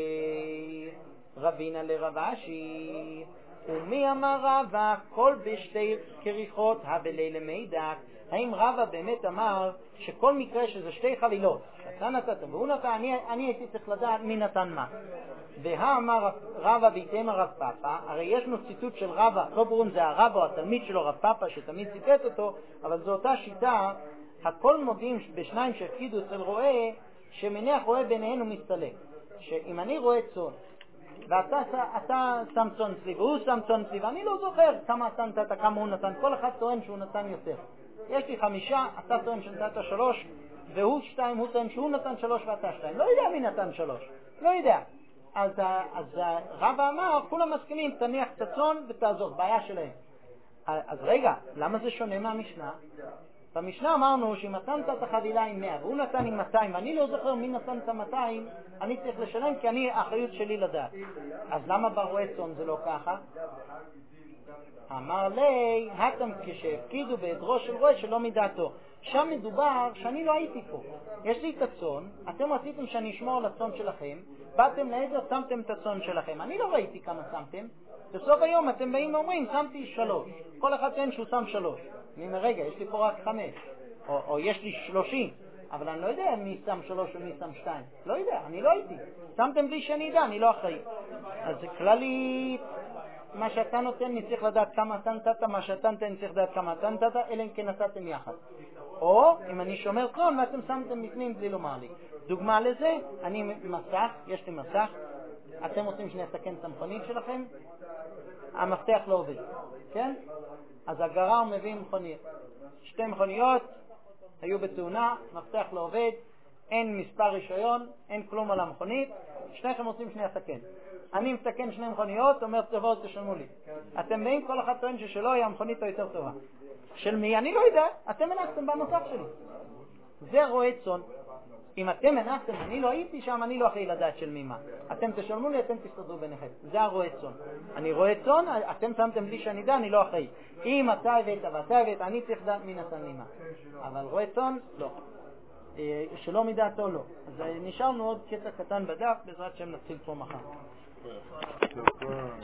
לרבינה לרבשי, ומי אמר רבא, כל בשתי כריכות הבלי למידע. האם רבא באמת אמר שכל מקרה שזה שתי חבילות, שאתה נתת והוא נתן, אני הייתי צריך לדעת מי נתן מה. והאמר רבא בהתאם הרב פאפא, הרי יש לנו ציטוט של רבא, לא ברור אם זה הרב או התלמיד שלו רב פאפא שתמיד ציטט אותו, אבל זו אותה שיטה, הכל מודים בשניים שהפקידו אצל רועה, שמניח רועה ביניהן ומסתלק. שאם אני רואה צאן, ואתה שם צאן אצלי והוא שם צאן אצלי, ואני לא זוכר כמה אתה נתת, כמה הוא נתן, כל אחד טוען שהוא נתן יותר. יש לי 5, אתה טוען שנתת 3, והוא 2, הוא טוען שהוא נתן 3 ואתה 2. לא יודע מי נתן 3, לא יודע. אז רבא אמר, כולם מסכימים, תניח את הצאן ותעזוב, בעיה שלהם. אז רגע, למה זה שונה מהמשנה? במשנה אמרנו שאם אתה נתן את החבילה עם 100 והוא נתן עם 200 ואני לא זוכר מי נתן את 200, אני צריך לשלם כי אני האחריות שלי לדעת. אז למה ברועה צאן זה לא ככה? אמר לי, התם כשהפקידו בעדרו של רועה שלא מדעתו. שם מדובר שאני לא הייתי פה. יש לי את הצאן, אתם רציתם שאני אשמור על הצאן שלכם, באתם לעדר, שמתם את הצאן שלכם. אני לא ראיתי כמה שמתם. בסוף היום אתם באים ואומרים, שמתי 3. כל אחד טוען שהוא שם 3. אני אומר, רגע, יש לי פה רק 5. או יש לי 30. אבל אני לא יודע מי שם 3 ומי שם 2. לא יודע, אני לא הייתי. שמתם בלי שאני יודע, אני לא אחראי. אז זה כללי, מה שאתה נותן, אני צריך לדעת כמה אתה נתת, מה שאתה נותן, אני צריך לדעת כמה אתה נתת, אלא אם כן נתתם יחד. או אם אני שומר צאן ואתם שמתם בפנים בלי לומר לי. דוגמה לזה, אני מסך, יש לי מסך, אתם רוצים שאני אתקן את המכונית שלכם, המפתח לא עובד, כן? אז הגרר מביא מכונית. 2 מכוניות היו בתאונה, מפתח לא עובד, אין מספר רישיון, אין כלום על המכונית, שניכם רוצים שאני אתקן. אני מתקן 2 מכוניות, אומר תבואו תשלמו לי. אתם באים, כל אחד טוען ששלו היא המכונית היותר טובה. של מי? אני לא יודע, אתם מנחתם במסך שלי. זה רועה צאן. אם אתם מנחתם, אני לא הייתי שם, אני לא אחראי לדעת של מי מה. אתם תשלמו לי, אתם תסתדרו ביניכם. זה הרועה צאן. אני רועה צאן, אתם שמתם בלי שאני יודע, אני לא אחראי. אם אתה הבאת ואתה הבאת, אני צריך לדעת מי נתן לי מה. אבל רועה צאן, לא. שלא מדעתו לא. אז נשארנו עוד קטע קטן בדף, בעזרת שם נתחיל פה מחר.